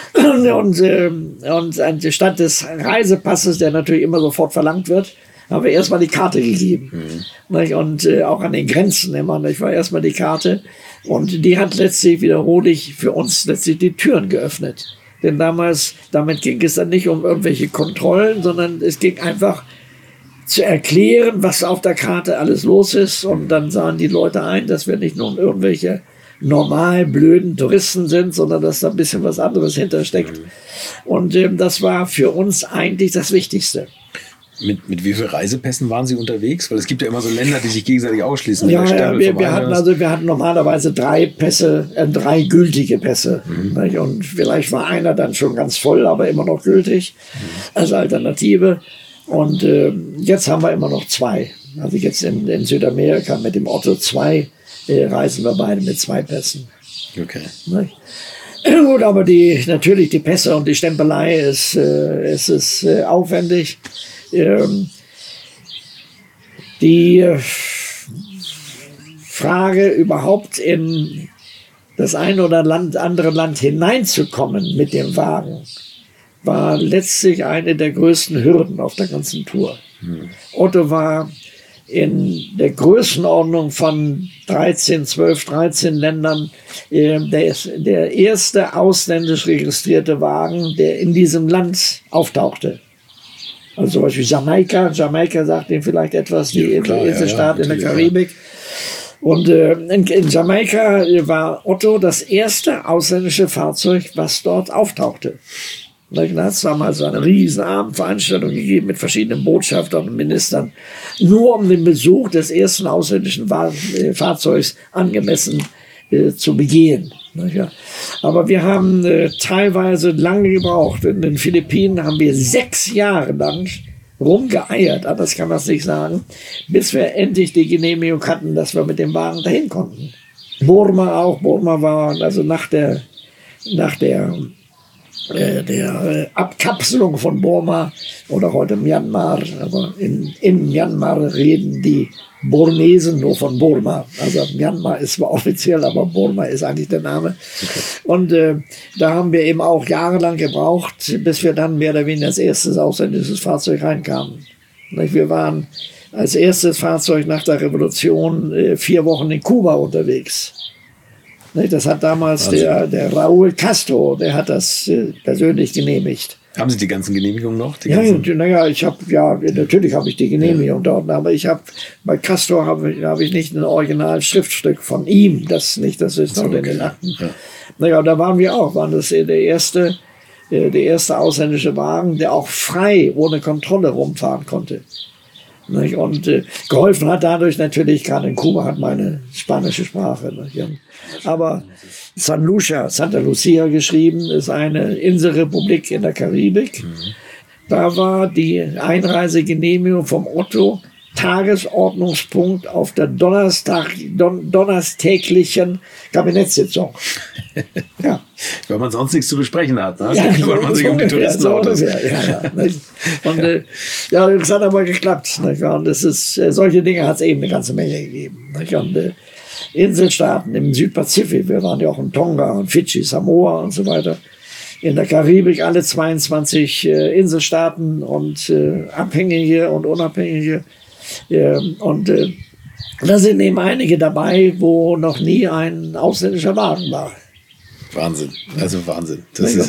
Und anstatt des Reisepasses, der natürlich immer sofort verlangt wird, haben wir erstmal die Karte gegeben. Nicht? Und auch an den Grenzen immer, nicht wahr, erstmal die Karte. Und die hat letztlich, wiederhole ich, für uns letztlich die Türen geöffnet. Denn damit ging es dann nicht um irgendwelche Kontrollen, sondern es ging einfach zu erklären, was auf der Karte alles los ist. Und dann sahen die Leute ein, dass wir nicht nur irgendwelche normal blöden Touristen sind, sondern dass da ein bisschen was anderes hintersteckt. Und das war für uns eigentlich das Wichtigste. Mit wie vielen Reisepässen waren Sie unterwegs? Weil es gibt ja immer so Länder, die sich gegenseitig ausschließen. Wir hatten normalerweise 3 Pässe, 3 gültige Pässe. Und vielleicht war einer dann schon ganz voll, aber immer noch gültig als Alternative. Und jetzt haben wir immer noch 2. Also jetzt in Südamerika mit dem Otto 2 reisen wir beide mit 2 Pässen. Okay. Gut, aber natürlich die Pässe und die Stempelei ist aufwendig. Die Frage, überhaupt in das ein oder andere Land hineinzukommen mit dem Wagen, war letztlich eine der größten Hürden auf der ganzen Tour. Otto war in der Größenordnung von 12, 13 Ländern der erste ausländisch registrierte Wagen, der in diesem Land auftauchte. Also zum Beispiel Jamaika. Jamaika sagt Ihnen vielleicht etwas, die Inselstaat in der Karibik. Und in Jamaika war Otto das erste ausländische Fahrzeug, was dort auftauchte. Da hat es damals eine riesen Abendveranstaltung gegeben mit verschiedenen Botschaftern und Ministern, nur um den Besuch des ersten ausländischen Fahrzeugs angemessen zu begehen. Aber wir haben teilweise lange gebraucht. In den Philippinen haben wir 6 Jahre lang rumgeeiert, anders kann man es nicht sagen, bis wir endlich die Genehmigung hatten, dass wir mit dem Wagen dahin konnten. Burma auch. Burma war also nach der Abkapselung von Burma oder heute Myanmar, aber in Myanmar reden die Burmesen nur von Burma. Also Myanmar ist zwar offiziell, aber Burma ist eigentlich der Name. Okay. Und da haben wir eben auch jahrelang gebraucht, bis wir dann mehr oder weniger als erstes ausländisches Fahrzeug reinkamen. Wir waren als erstes Fahrzeug nach der Revolution 4 Wochen in Kuba unterwegs. Das hat damals der Raúl Castro, der hat das persönlich genehmigt. Haben Sie die ganzen Genehmigungen noch? Natürlich habe ich die Genehmigung dort, aber bei Castro habe ich nicht ein Original-Schriftstück von ihm, das ist noch in den Akten. Ja. Da waren wir auch, waren das der erste ausländische Wagen, der auch frei, ohne Kontrolle rumfahren konnte. Und geholfen hat dadurch natürlich, gerade in Kuba hat meine spanische Sprache. Aber Santa Lucia geschrieben, ist eine Inselrepublik in der Karibik. Da war die Einreisegenehmigung vom Otto Tagesordnungspunkt auf der donnerstäglichen Kabinettssitzung. Ja. Wenn man sonst nichts zu besprechen hat, ne? Ja, Dann kümmert man sich um die Touristenautos. Und das hat aber geklappt. Nicht? Und das ist, solche Dinge hat es eben eine ganze Menge gegeben. Nicht? Und Inselstaaten im Südpazifik, wir waren ja auch in Tonga und Fidschi, Samoa und so weiter. In der Karibik alle 22 Inselstaaten und abhängige und unabhängige. Da sind eben einige dabei, wo noch nie ein ausländischer Wagen war. Wahnsinn, also Wahnsinn.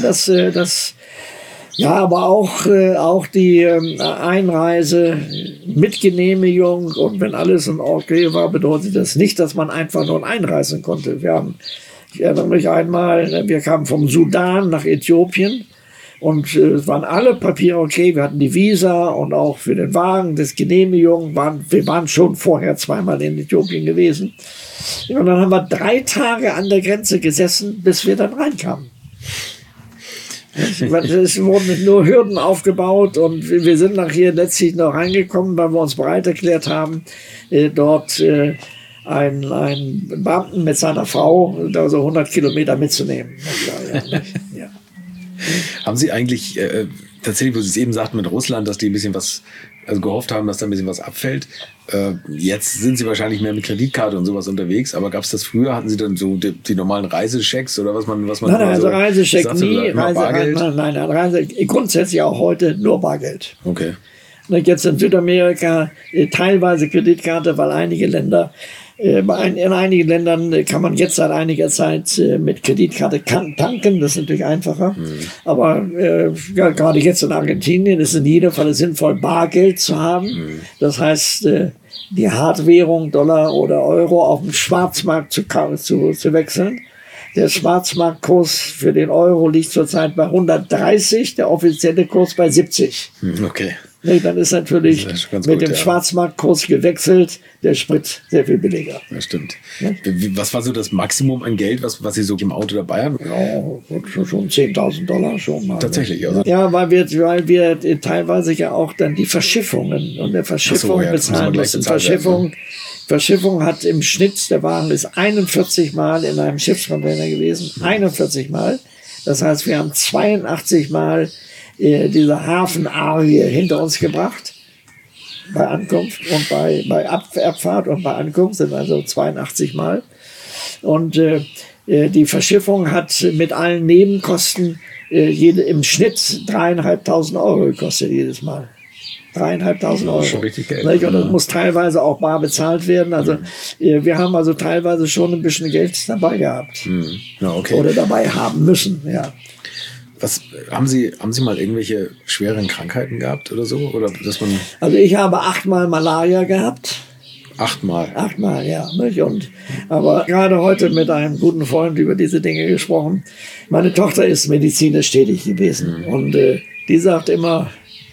Ja, aber auch die Einreise mit Genehmigung und wenn alles in Ordnung war, bedeutet das nicht, dass man einfach nur einreisen konnte. Ich erinnere mich einmal, wir kamen vom Sudan nach Äthiopien und es waren alle Papiere okay. Wir hatten die Visa und auch für den Wagen, das Genehmigung. Wir waren schon vorher zweimal in Äthiopien gewesen. Und dann haben wir 3 Tage an der Grenze gesessen, bis wir dann reinkamen. Es wurden nur Hürden aufgebaut und wir sind nachher letztlich noch reingekommen, weil wir uns bereit erklärt haben, dort einen Beamten mit seiner Frau da so 100 Kilometer mitzunehmen. Ja. Haben Sie eigentlich tatsächlich, wo Sie es eben sagten mit Russland, dass die ein bisschen was, also gehofft haben, dass da ein bisschen was abfällt. Jetzt sind Sie wahrscheinlich mehr mit Kreditkarte und sowas unterwegs, aber gab es das früher? Hatten Sie dann so die normalen Reisechecks oder was man Nein, also Reisecheck sagte, nie. Reise, grundsätzlich auch heute nur Bargeld. Okay. Jetzt in Südamerika teilweise Kreditkarte, weil einige Länder, in einigen Ländern kann man jetzt seit einiger Zeit mit Kreditkarte tanken, das ist natürlich einfacher. Aber gerade jetzt in Argentinien ist in jedem Fall sinnvoll, Bargeld zu haben. Das heißt, die Hartwährung Dollar oder Euro auf dem Schwarzmarkt zu wechseln. Der Schwarzmarktkurs für den Euro liegt zurzeit bei 130, der offizielle Kurs bei 70. Okay. Nee, dann ist natürlich mit dem Schwarzmarktkurs gewechselt, der Sprit sehr viel billiger. Das stimmt. Ja? Was war so das Maximum an Geld, was Sie so im Auto dabei haben? Ja, schon $10.000 schon mal. Tatsächlich, also. Ja, weil wir teilweise ja auch dann die Verschiffungen und der Verschiffung bezahlen müssen. Verschiffung hat im Schnitt, der Wagen ist 41 Mal in einem Schiffscontainer gewesen. 41 Mal. Das heißt, wir haben 82 Mal diese Hafenarie hinter uns gebracht. Bei Ankunft und bei Abfahrt und bei Ankunft sind also 82 Mal. Und die Verschiffung hat mit allen Nebenkosten im Schnitt 3.500 Euro gekostet jedes Mal. 3.500 Euro. Schon richtig Geld. Und das muss teilweise auch bar bezahlt werden. Also wir haben also teilweise schon ein bisschen Geld dabei gehabt. Ja, okay. Oder dabei haben müssen, ja. Was haben Sie mal irgendwelche schweren Krankheiten gehabt oder so? Oder dass man Also ich habe 8-mal Malaria gehabt. 8-mal? 8-mal, ja. Aber gerade heute mit einem guten Freund über diese Dinge gesprochen. Meine Tochter ist medizinisch tätig gewesen. Und die sagt immer,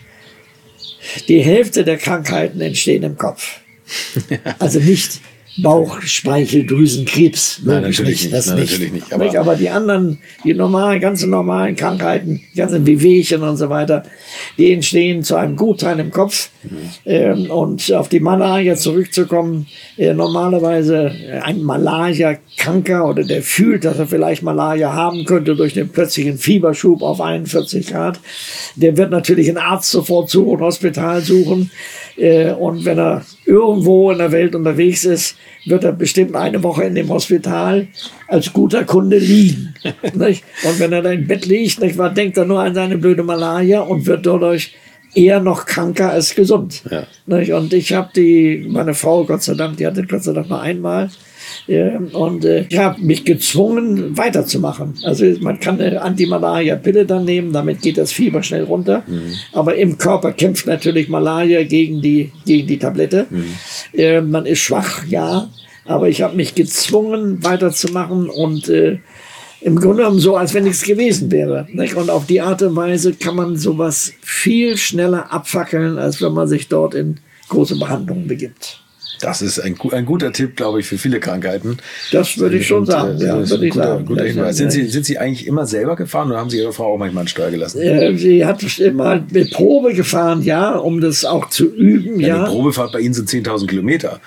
die Hälfte der Krankheiten entstehen im Kopf. Also nicht Bauchspeicheldrüsenkrebs. Nein, natürlich nicht. Natürlich nicht. Aber die anderen, ganzen normalen Krankheiten, die ganzen Wehwehchen und so weiter, die entstehen zu einem Gutteil im Kopf. Und auf die Malaria zurückzukommen, normalerweise ein Malaria-Kranker oder der fühlt, dass er vielleicht Malaria haben könnte durch den plötzlichen Fieberschub auf 41 Grad, der wird natürlich einen Arzt sofort suchen, ein Hospital suchen. Und wenn er irgendwo in der Welt unterwegs ist, wird er bestimmt eine Woche in dem Hospital als guter Kunde liegen. Nicht? Und wenn er da im Bett liegt, denkt er nur an seine blöde Malaria und wird dadurch eher noch kranker als gesund. Ja. Nicht? Und ich habe meine Frau, Gott sei Dank, die hatte Gott sei Dank nur einmal. Und ich habe mich gezwungen, weiterzumachen. Also man kann eine Anti-Malaria-Pille dann nehmen, damit geht das Fieber schnell runter. Aber im Körper kämpft natürlich Malaria gegen die Tablette. Man ist schwach, ja, aber ich habe mich gezwungen, weiterzumachen und im Grunde genommen so, als wenn nichts gewesen wäre. Nicht? Und auf die Art und Weise kann man sowas viel schneller abfackeln, als wenn man sich dort in große Behandlungen begibt. Das ist ein guter Tipp, glaube ich, für viele Krankheiten. Das würde ich schon sagen. Ja, das ist ein guter Hinweis. Sind Sie eigentlich immer selber gefahren oder haben Sie Ihre Frau auch manchmal an Steuer gelassen? Sie hat immer mit Probe gefahren, ja, um das auch zu üben. Ja. Eine Probefahrt bei Ihnen sind 10.000 Kilometer.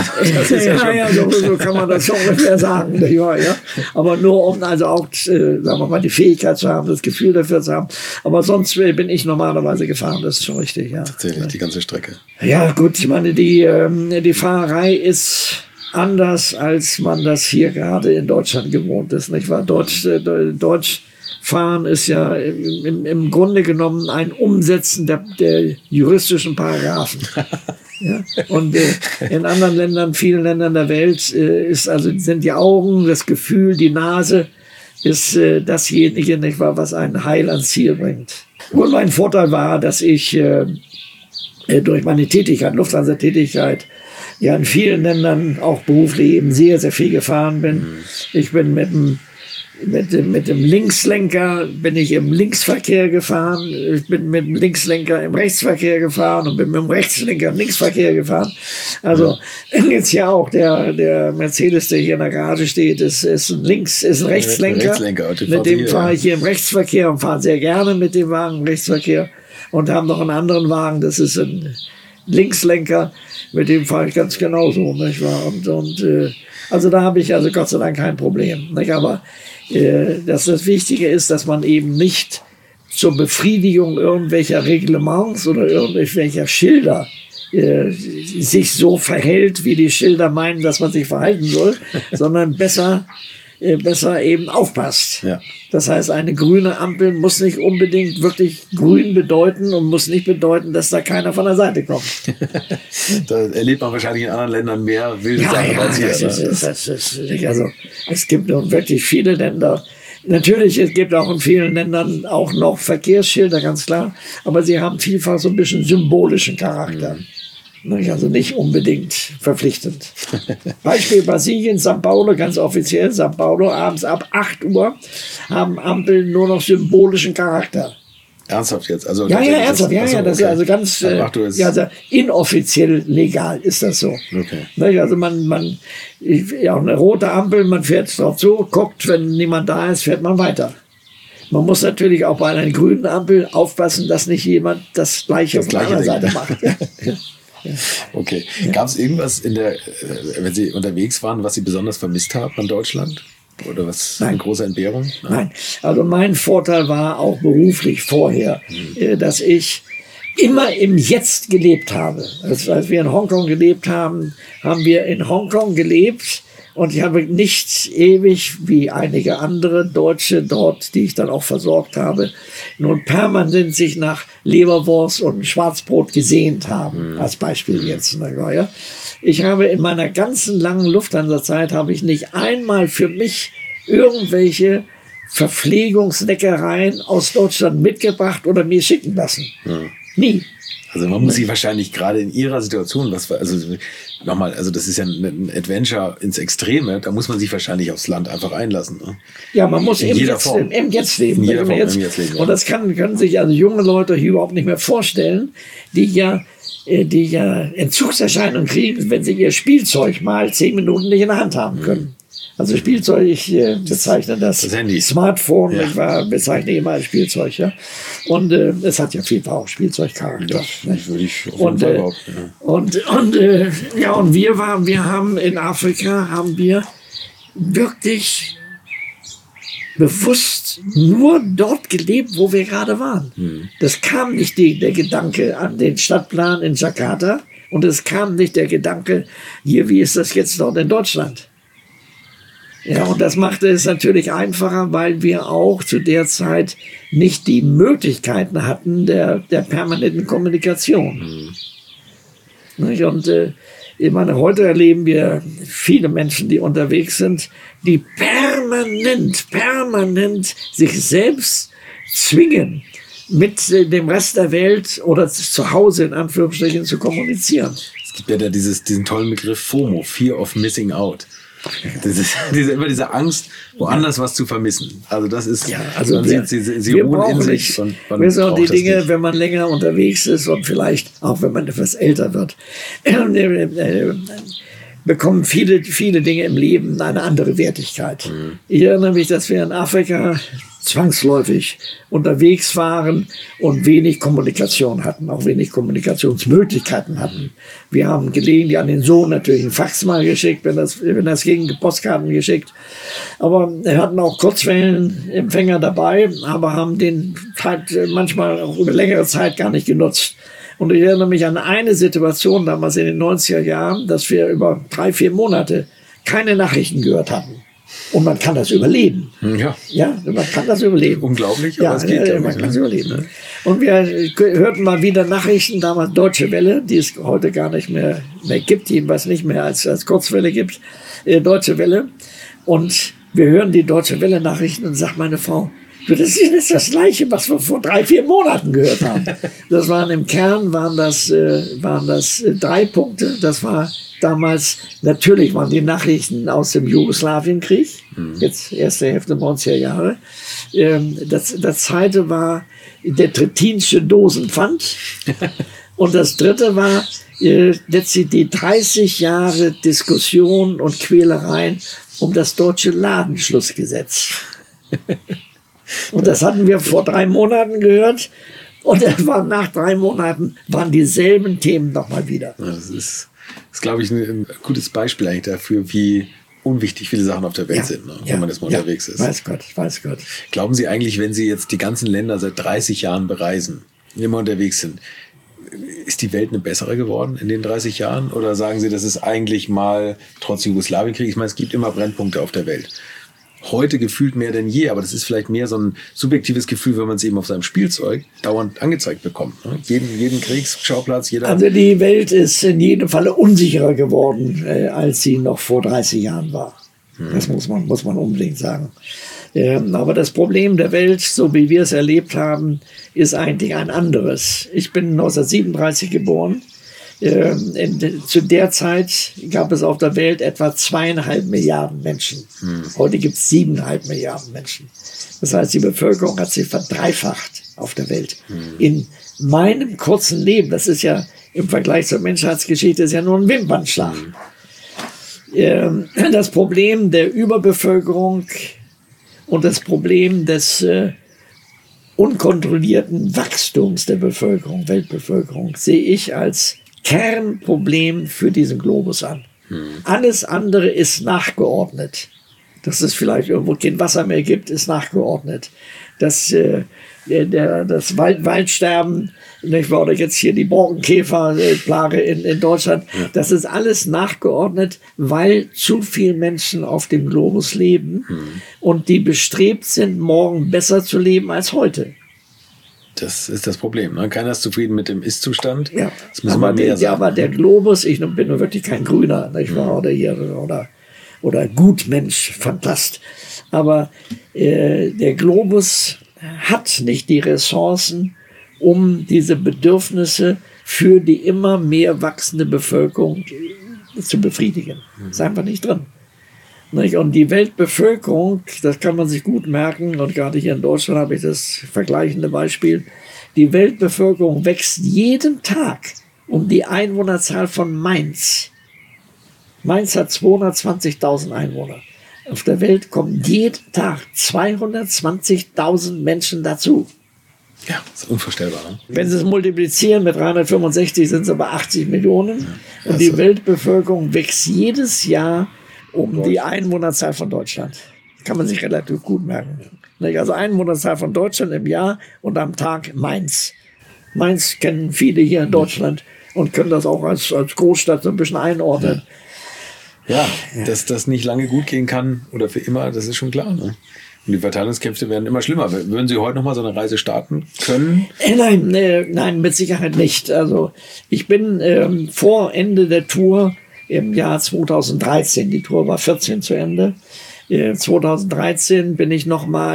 So kann man das schon ungefähr sagen. Ja. Aber nur um also auch, sagen wir mal, die Fähigkeit zu haben, das Gefühl dafür zu haben. Aber sonst bin ich normalerweise gefahren, das ist schon richtig. Ja. Tatsächlich, die ganze Strecke. Ja gut, ich meine, die Fahrerei ist anders, als man das hier gerade in Deutschland gewohnt ist. Nicht wahr? Deutsch fahren ist ja im Grunde genommen ein Umsetzen der juristischen Paragraphen. Ja? Und in anderen Ländern, vielen Ländern der Welt, sind die Augen, das Gefühl, die Nase ist dasjenige, nicht wahr, was einen heil ans Ziel bringt. Und mein Vorteil war, dass ich durch meine Tätigkeit, Lufthansa-Tätigkeit, ja in vielen Ländern auch beruflich eben sehr, sehr viel gefahren bin. Ich bin mit dem Linkslenker bin ich im Linksverkehr gefahren. Ich bin mit dem Linkslenker im Rechtsverkehr gefahren und bin mit dem Rechtslenker im Linksverkehr gefahren. Also jetzt ja auch der Mercedes, der hier in der Garage steht, ist ein Rechtslenker. Mit dem fahre ich hier im Rechtsverkehr und fahre sehr gerne mit dem Wagen im Rechtsverkehr. Und haben noch einen anderen Wagen, das ist ein Linkslenker, mit dem fahre ich ganz genauso, nicht wahr? Also da habe ich also Gott sei Dank kein Problem, nicht? Aber das Wichtige ist, dass man eben nicht zur Befriedigung irgendwelcher Reglements oder irgendwelcher Schilder sich so verhält, wie die Schilder meinen, dass man sich verhalten soll, sondern besser eben aufpasst. Ja. Das heißt, eine grüne Ampel muss nicht unbedingt wirklich grün bedeuten und muss nicht bedeuten, dass da keiner von der Seite kommt. Da erlebt man wahrscheinlich in anderen Ländern mehr wilde Sachen als hier. Also, es gibt nun wirklich viele Länder. Natürlich, es gibt auch in vielen Ländern auch noch Verkehrsschilder, ganz klar. Aber sie haben vielfach so ein bisschen symbolischen Charakter. Also nicht unbedingt verpflichtend. Beispiel Brasilien, São Paulo, ganz offiziell, São Paulo, abends ab 8 Uhr haben Ampeln nur noch symbolischen Charakter. Ernsthaft jetzt? Also ernsthaft. Das ist also ganz also inoffiziell legal ist das so. Okay. Also eine rote Ampel, man fährt drauf zu, guckt, wenn niemand da ist, fährt man weiter. Man muss natürlich auch bei einer grünen Ampel aufpassen, dass nicht jemand das Gleiche auf der anderen Seite macht. Ja. Okay. Gab es irgendwas wenn Sie unterwegs waren, was Sie besonders vermisst haben an Deutschland? Oder was? Eine große Entbehrung? Nein. Also mein Vorteil war auch beruflich vorher, dass ich immer im Jetzt gelebt habe. Als wir in Hongkong gelebt haben, haben wir in Hongkong gelebt. Und ich habe nicht ewig, wie einige andere Deutsche dort, die ich dann auch versorgt habe, nun permanent sich nach Leberwurst und Schwarzbrot gesehnt haben, als Beispiel jetzt. Ja. Ich habe in meiner ganzen langen Lufthansa-Zeit habe ich nicht einmal für mich irgendwelche Verpflegungsleckereien aus Deutschland mitgebracht oder mir schicken lassen. Nie. Also man muss sich wahrscheinlich gerade in Ihrer Situation, das ist ja ein Adventure ins Extreme, da muss man sich wahrscheinlich aufs Land einfach einlassen. Ne? Ja, man muss im Jetzt leben. Und das können sich also junge Leute hier überhaupt nicht mehr vorstellen, die ja Entzugserscheinungen kriegen, wenn sie ihr Spielzeug mal 10 Minuten nicht in der Hand haben können. Also Spielzeug, ich bezeichne das Smartphone, ich bezeichne immer als Spielzeug. Ja? Und es hat ja vielfach auch Spielzeugcharakter. Das würde ich auf jeden Fall behaupten. Und wir haben in Afrika wirklich bewusst nur dort gelebt, wo wir gerade waren. Das kam nicht der Gedanke an den Stadtplan in Jakarta und es kam nicht der Gedanke, hier, wie ist das jetzt dort in Deutschland? Ja, und das machte es natürlich einfacher, weil wir auch zu der Zeit nicht die Möglichkeiten hatten der permanenten Kommunikation. Und ich meine, heute erleben wir viele Menschen, die unterwegs sind, die permanent sich selbst zwingen, mit dem Rest der Welt oder zu Hause in Anführungsstrichen zu kommunizieren. Es gibt ja diesen tollen Begriff FOMO, Fear of Missing Out. Immer diese Angst, woanders was zu vermissen. Also das ist, ja, also man sieht, sie ruhen in sich. Und man wir sind auch die Dinge, nicht. wenn man länger unterwegs ist und vielleicht auch wenn man etwas älter wird, bekommen viele Dinge im Leben eine andere Wertigkeit. Ich erinnere mich, dass wir in Afrika zwangsläufig unterwegs waren und wenig Kommunikation hatten, auch wenig Kommunikationsmöglichkeiten hatten. Wir haben gelegentlich an den Sohn natürlich einen Fax mal geschickt, wenn das ging, Postkarten geschickt. Aber wir hatten auch Kurzwellenempfänger dabei, aber haben den halt manchmal auch über längere Zeit gar nicht genutzt. Und ich erinnere mich an eine Situation damals in den 90er Jahren, dass wir über 3-4 Monate keine Nachrichten gehört hatten. Und man kann das überleben. Ja, man kann das überleben. Unglaublich, aber es geht. Man kann es überleben. Und wir hörten mal wieder Nachrichten, damals Deutsche Welle, die es heute gar nicht mehr gibt, jedenfalls nicht mehr als Kurzwelle gibt, Deutsche Welle. Und wir hören die Deutsche Welle Nachrichten und sagt meine Frau, das ist das Gleiche, was wir vor 3-4 Monaten gehört haben. Das waren im Kern, waren das 3 Punkte. Das war damals, natürlich waren die Nachrichten aus dem Jugoslawienkrieg, jetzt erste Hälfte 90er Jahre. Das zweite war der Trettinsche Dosenpfand. Und das dritte war letztlich die 30 Jahre Diskussion und Quälereien um das deutsche Ladenschlussgesetz. Und das hatten wir vor 3 Monaten gehört. Und nach 3 Monaten waren dieselben Themen nochmal wieder. Das ist, glaube ich, ein gutes Beispiel eigentlich dafür, wie unwichtig viele Sachen auf der Welt sind, ne? Wenn man das mal unterwegs ist. Weiß Gott. Glauben Sie eigentlich, wenn Sie jetzt die ganzen Länder seit 30 Jahren bereisen, immer unterwegs sind, ist die Welt eine bessere geworden in den 30 Jahren? Oder sagen Sie, das ist eigentlich mal trotz Jugoslawienkrieg, ich meine, es gibt immer Brennpunkte auf der Welt. Heute gefühlt mehr denn je, aber das ist vielleicht mehr so ein subjektives Gefühl, wenn man es eben auf seinem Spielzeug dauernd angezeigt bekommt. Ne? Jeden Kriegsschauplatz, jeder. Also die Welt ist in jedem Falle unsicherer geworden, als sie noch vor 30 Jahren war. Das muss man unbedingt sagen. Aber das Problem der Welt, so wie wir es erlebt haben, ist eigentlich ein anderes. Ich bin 1937 geboren. Zu der Zeit gab es auf der Welt etwa 2,5 Milliarden Menschen. Heute gibt es 7,5 Milliarden Menschen. Das heißt, die Bevölkerung hat sich verdreifacht auf der Welt. In meinem kurzen Leben, das ist ja im Vergleich zur Menschheitsgeschichte, ist ja nur ein Wimpernschlag. Das Problem der Überbevölkerung und das Problem des unkontrollierten Wachstums der Bevölkerung, Weltbevölkerung, sehe ich als Kernproblem für diesen Globus an. Alles andere ist nachgeordnet. Dass es vielleicht irgendwo kein Wasser mehr gibt, ist nachgeordnet. Das Waldsterben, nicht wahr, oder jetzt hier die Borkenkäferplage in Deutschland, das ist alles nachgeordnet, weil zu viele Menschen auf dem Globus leben und die bestrebt sind, morgen besser zu leben als heute. Das ist das Problem. Ne? Keiner ist zufrieden mit dem Ist-Zustand. Ja, das muss man mehr sagen. Aber der Globus, ich bin nur wirklich kein Grüner, nicht wahr? Oder Gutmensch, Fantast. Aber der Globus hat nicht die Ressourcen, um diese Bedürfnisse für die immer mehr wachsende Bevölkerung zu befriedigen. Das ist einfach nicht drin. Und die Weltbevölkerung, das kann man sich gut merken, und gerade hier in Deutschland habe ich das vergleichende Beispiel, die Weltbevölkerung wächst jeden Tag um die Einwohnerzahl von Mainz. Mainz hat 220.000 Einwohner. Auf der Welt kommen jeden Tag 220.000 Menschen dazu. Ja, das ist unvorstellbar. Ne? Wenn Sie es multiplizieren mit 365, sind es aber 80 Millionen. Und die Weltbevölkerung wächst jedes Jahr um die Einwohnerzahl von Deutschland. Kann man sich relativ gut merken. Also Einwohnerzahl von Deutschland im Jahr und am Tag Mainz. Mainz kennen viele hier in Deutschland und können das auch als Großstadt so ein bisschen einordnen. Ja, dass das nicht lange gut gehen kann oder für immer, das ist schon klar. Ne? Und die Verteilungskämpfe werden immer schlimmer. Würden Sie heute noch mal so eine Reise starten können? Nein, mit Sicherheit nicht. Also ich bin vor Ende der Tour im Jahr 2013, die Tour war 14 zu Ende, 2013 bin ich nochmal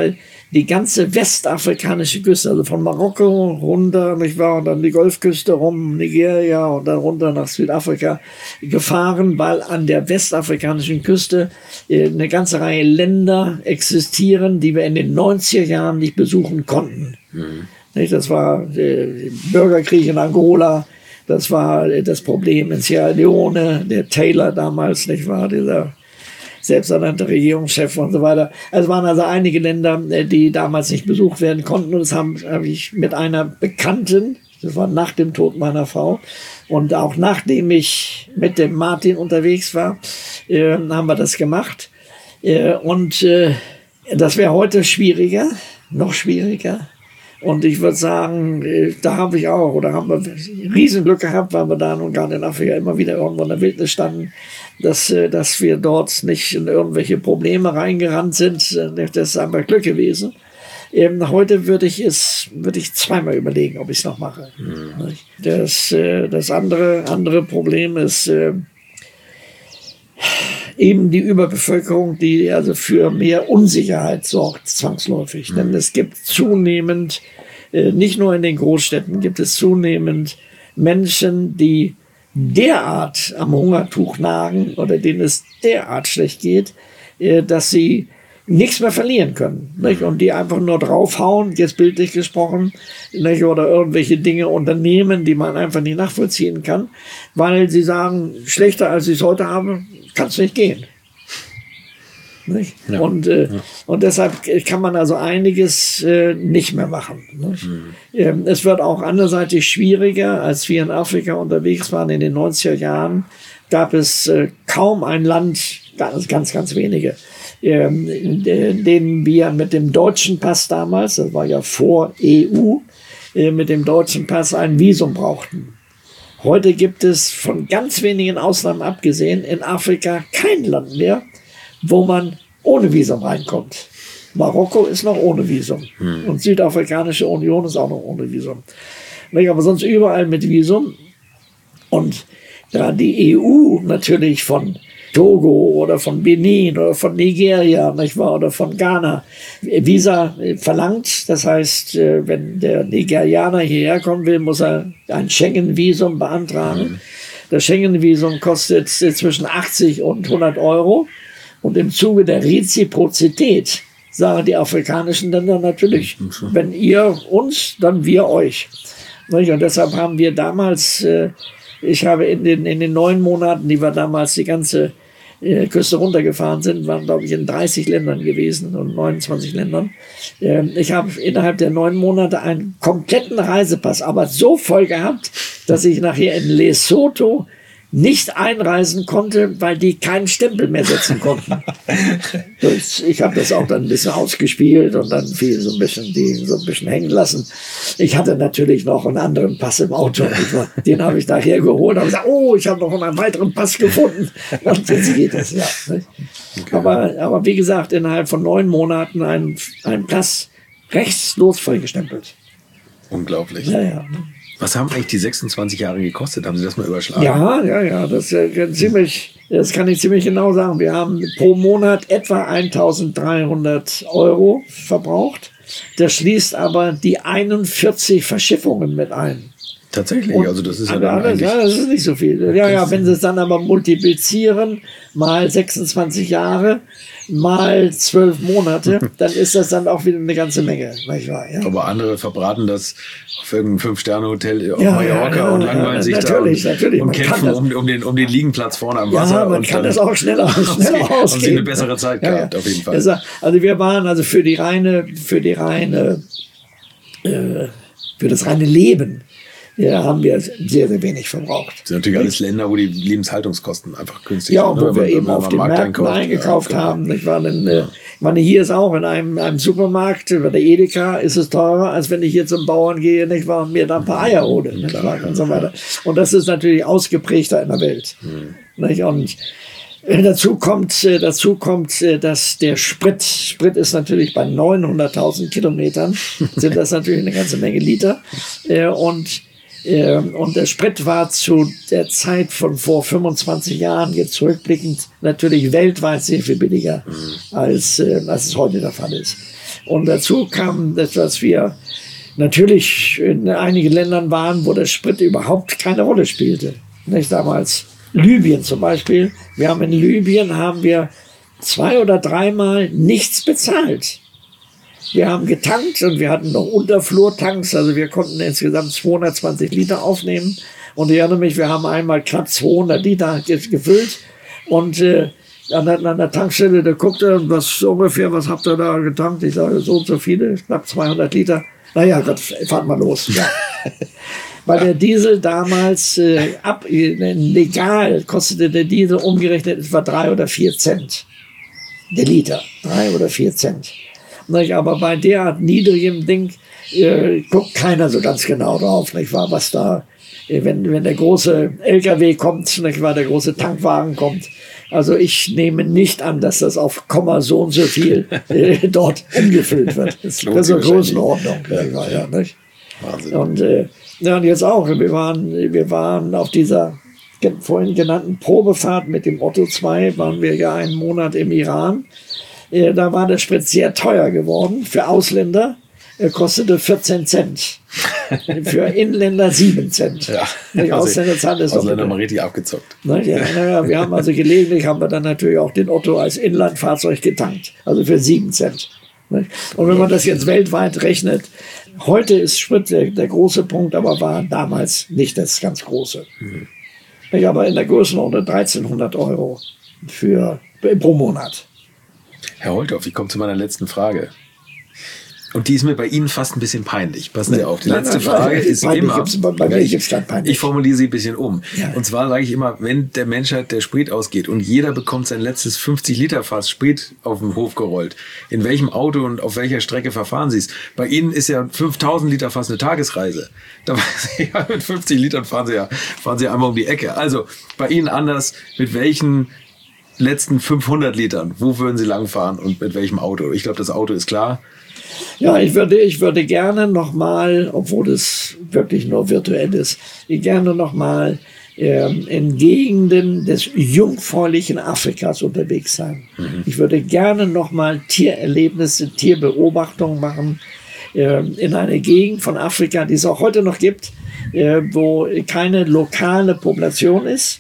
die ganze westafrikanische Küste, also von Marokko runter, nicht wahr, und dann die Golfküste rum, Nigeria und dann runter nach Südafrika gefahren, weil an der westafrikanischen Küste eine ganze Reihe Länder existieren, die wir in den 90er Jahren nicht besuchen konnten. Nicht? Das war Bürgerkrieg in Angola, das war das Problem in Sierra Leone, der Taylor damals, nicht wahr, dieser selbsternannte Regierungschef und so weiter. Es waren also einige Länder, die damals nicht besucht werden konnten. Und das habe ich mit einer Bekannten, das war nach dem Tod meiner Frau und auch nachdem ich mit dem Martin unterwegs war, haben wir das gemacht. Das wäre heute schwieriger, noch schwieriger. Und ich würde sagen, da haben wir Riesenglück gehabt, weil wir da nun gerade in Afrika immer wieder irgendwo in der Wildnis standen, dass wir dort nicht in irgendwelche Probleme reingerannt sind. Das ist einfach Glück gewesen. Heute würde ich zweimal überlegen, ob ich es noch mache. Das andere Problem ist eben die Überbevölkerung, die also für mehr Unsicherheit sorgt, zwangsläufig. Denn es gibt zunehmend, nicht nur in den Großstädten, gibt es zunehmend Menschen, die derart am Hungertuch nagen oder denen es derart schlecht geht, dass sie nichts mehr verlieren können. Nicht? Und die einfach nur draufhauen, jetzt bildlich gesprochen, nicht? Oder irgendwelche Dinge unternehmen, die man einfach nicht nachvollziehen kann, weil sie sagen, schlechter als ich es heute habe, kann es nicht gehen. Nicht? Ja. Und deshalb kann man also einiges nicht mehr machen. Nicht? Es wird auch anderseitig schwieriger, als wir in Afrika unterwegs waren in den 90er Jahren, gab es kaum ein Land, ganz, ganz wenige, in denen wir mit dem deutschen Pass damals, das war ja vor EU, mit dem deutschen Pass ein Visum brauchten. Heute gibt es von ganz wenigen Ausnahmen abgesehen in Afrika kein Land mehr, wo man ohne Visum reinkommt. Marokko ist noch ohne Visum und Südafrikanische Union ist auch noch ohne Visum. Aber sonst überall mit Visum. Und da die EU natürlich von Togo oder von Benin oder von Nigeria, nicht wahr, oder von Ghana Visa verlangt. Das heißt, wenn der Nigerianer hierher kommen will, muss er ein Schengen-Visum beantragen. Das Schengen-Visum kostet zwischen 80 und 100 Euro. Und im Zuge der Reziprozität sagen die afrikanischen Länder natürlich, wenn ihr uns, dann wir euch. Und deshalb haben wir damals, ich habe in den 9 Monaten, die wir damals die ganze Küste runtergefahren sind, waren, glaube ich, in 30 Ländern gewesen und 29 Ländern. Ich habe innerhalb der 9 Monate einen kompletten Reisepass, aber so voll gehabt, dass ich nachher in Lesotho nicht einreisen konnte, weil die keinen Stempel mehr setzen konnten. Ich habe das auch dann ein bisschen ausgespielt und dann fiel so ein bisschen hängen lassen. Ich hatte natürlich noch einen anderen Pass im Auto. Den habe ich nachher geholt und habe gesagt, ich habe noch einen weiteren Pass gefunden. Und jetzt geht es, ja. Okay. Aber wie gesagt, innerhalb von 9 Monaten ein Pass rechtslos vollgestempelt. Unglaublich. Ja. Was haben eigentlich die 26 Jahre gekostet? Haben Sie das mal überschlagen? Ja. Das kann ich ziemlich genau sagen. Wir haben pro Monat etwa 1.300 Euro verbraucht. Das schließt aber die 41 Verschiffungen mit ein. Tatsächlich? Also das ist ja dann eigentlich... Ja, das ist nicht so viel. Ja, wenn Sie es dann aber multiplizieren, mal 26 Jahre, mal 12 Monate, dann ist das dann auch wieder eine ganze Menge. Nicht wahr? Ja. Aber andere verbraten das auf irgendein 5-Sterne-Hotel auf Mallorca und langweilen sich natürlich. Und kämpfen um den Liegenplatz vorne am Wasser. Ja, man kann das auch schneller ausgeben. Haben Sie eine bessere Zeit gehabt, auf jeden Fall. Also wir waren für das reine Leben, haben wir sehr, sehr wenig verbraucht. Das sind natürlich alles Länder, wo die Lebenshaltungskosten einfach günstig sind. Ja, und wo wir eben auf den Märkten eingekauft haben. Ich meine, hier ist auch in einem Supermarkt, bei der Edeka, ist es teurer, als wenn ich hier zum Bauern gehe, nicht wahr, und mir da ein paar Eier hole. Und so weiter. Und das ist natürlich ausgeprägter in der Welt. Nicht? Und dazu kommt, dass der Sprit ist natürlich bei 900.000 Kilometern, sind das natürlich eine ganze Menge Liter. Und der Sprit war zu der Zeit von vor 25 Jahren, jetzt zurückblickend, natürlich weltweit sehr viel billiger, als es heute der Fall ist. Und dazu kam, dass wir natürlich in einigen Ländern waren, wo der Sprit überhaupt keine Rolle spielte. Nicht damals Libyen zum Beispiel. In Libyen haben wir 2 oder 3 Mal nichts bezahlt. Wir haben getankt und wir hatten noch Unterflurtanks, also wir konnten insgesamt 220 Liter aufnehmen. Und ich erinnere mich, wir haben einmal knapp 200 Liter gefüllt und an der Tankstelle, der guckte, was habt ihr da getankt? Ich sage, so und so viele, knapp 200 Liter. Naja, Gott, fahrt mal los. Ja. Weil der Diesel damals legal kostete der Diesel umgerechnet etwa 3 oder 4 Cent. Der Liter, 3 oder 4 Cent. Aber bei derart niedrigem Ding guckt keiner so ganz genau drauf, nicht wahr, was da, wenn der große LKW kommt, nicht wahr, der große Tankwagen kommt. Also ich nehme nicht an, dass das auf Komma so und so viel dort umgefüllt wird. Das ist eine Größenordnung. Ja, nicht? Wahnsinn. Und jetzt auch. Wir waren auf dieser vorhin genannten Probefahrt mit dem Otto 2, waren wir ja einen Monat im Iran. Da war der Sprit sehr teuer geworden für Ausländer. Er kostete 14 Cent. Für Inländer 7 Cent. Ja. Die Ausländer zahlen das Ausländer haben richtig abgezockt. Ja, wir haben also gelegentlich, haben wir dann natürlich auch den Otto als Inlandfahrzeug getankt. Also für 7 Cent. Und wenn man das jetzt weltweit rechnet, heute ist Sprit der große Punkt, aber war damals nicht das ganz große. Aber in der Größenordnung 1.300 € pro Monat. Herr Holthoff, ich komme zu meiner letzten Frage. Und die ist mir bei Ihnen fast ein bisschen peinlich. Passen Sie auf. Die letzte Frage ist immer, ich formuliere sie ein bisschen um. Ja. Und zwar sage ich immer, wenn der Menschheit der Sprit ausgeht und jeder bekommt sein letztes 50-Liter-Fass Sprit auf den Hof gerollt, in welchem Auto und auf welcher Strecke verfahren Sie es? Bei Ihnen ist ja 5.000 Liter Fass eine Tagesreise. Da mit 50 Litern fahren Sie einmal um die Ecke. Also bei Ihnen anders, mit welchen letzten 500 Litern, wo würden Sie langfahren und mit welchem Auto? Ich glaube, das Auto ist klar. Ja, ich würde gerne nochmal, obwohl das wirklich nur virtuell ist, gerne nochmal in Gegenden des jungfräulichen Afrikas unterwegs sein. Ich würde gerne nochmal Tiererlebnisse, Tierbeobachtungen machen in einer Gegend von Afrika, die es auch heute noch gibt, wo keine lokale Population ist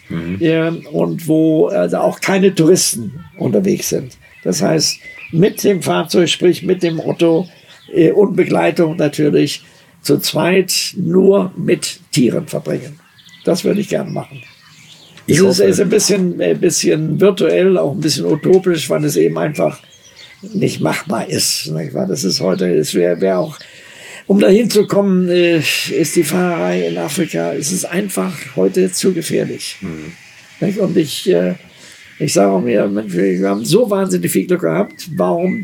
und wo also auch keine Touristen unterwegs sind. Das heißt, mit dem Fahrzeug, sprich mit dem Otto und Begleitung natürlich, zu zweit nur mit Tieren verbringen. Das würde ich gerne machen. Es ist ein bisschen virtuell, auch ein bisschen utopisch, weil es eben einfach nicht machbar ist. Das ist heute, es wäre auch, um dahin zu kommen, ist die Fahrerei in Afrika, es ist einfach heute zu gefährlich. Und ich sage mir, wir haben so wahnsinnig viel Glück gehabt, warum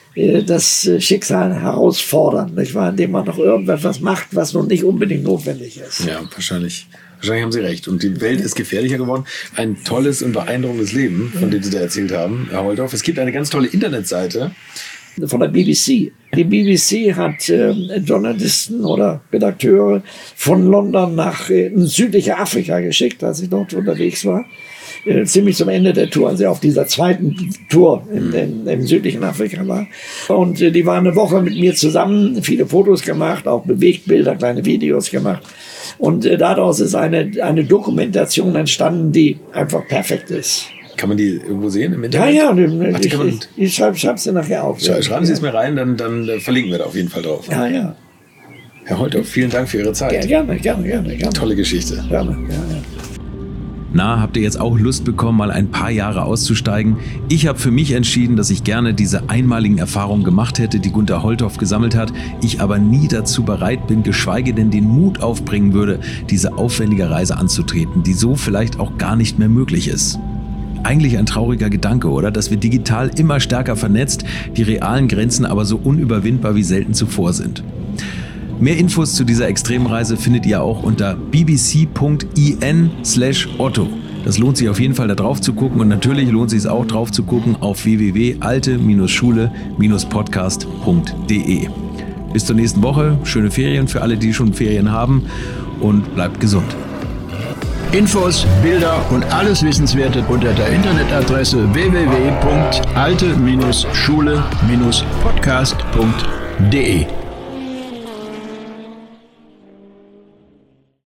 das Schicksal herausfordern, nicht wahr? Indem man noch irgendwas macht, was noch nicht unbedingt notwendig ist. Ja, wahrscheinlich haben Sie recht. Und die Welt ist gefährlicher geworden. Ein tolles und beeindruckendes Leben, von dem Sie da erzählt haben, Herr Holthoff. Es gibt eine ganz tolle Internetseite von der BBC. Die BBC hat Journalisten oder Redakteure von London nach südlicher Afrika geschickt, als ich dort unterwegs war. Ziemlich zum Ende der Tour, als ich auf dieser zweiten Tour im südlichen Afrika war. Und die waren eine Woche mit mir zusammen, viele Fotos gemacht, auch Bewegtbilder, kleine Videos gemacht. Und daraus ist eine Dokumentation entstanden, die einfach perfekt ist. Kann man die irgendwo sehen im Internet? Ja, ich schreibe sie nachher auf. Schreiben Sie es mir rein, dann verlinken wir da auf jeden Fall drauf. Ja. Herr Holthoff, vielen Dank für Ihre Zeit. Gerne. Tolle Geschichte. Gerne. Na, habt ihr jetzt auch Lust bekommen, mal ein paar Jahre auszusteigen? Ich habe für mich entschieden, dass ich gerne diese einmaligen Erfahrungen gemacht hätte, die Gunter Holthoff gesammelt hat, ich aber nie dazu bereit bin, geschweige denn den Mut aufbringen würde, diese aufwendige Reise anzutreten, die so vielleicht auch gar nicht mehr möglich ist. Eigentlich ein trauriger Gedanke, oder? Dass wir digital immer stärker vernetzt, die realen Grenzen aber so unüberwindbar wie selten zuvor sind. Mehr Infos zu dieser Extremreise findet ihr auch unter bbc.in/Otto. Das lohnt sich auf jeden Fall, da drauf zu gucken, und natürlich lohnt sich es auch, drauf zu gucken auf www.alte-schule-podcast.de. Bis zur nächsten Woche, schöne Ferien für alle, die schon Ferien haben, und bleibt gesund. Infos, Bilder und alles Wissenswerte unter der Internetadresse www.alte-schule-podcast.de. infos.de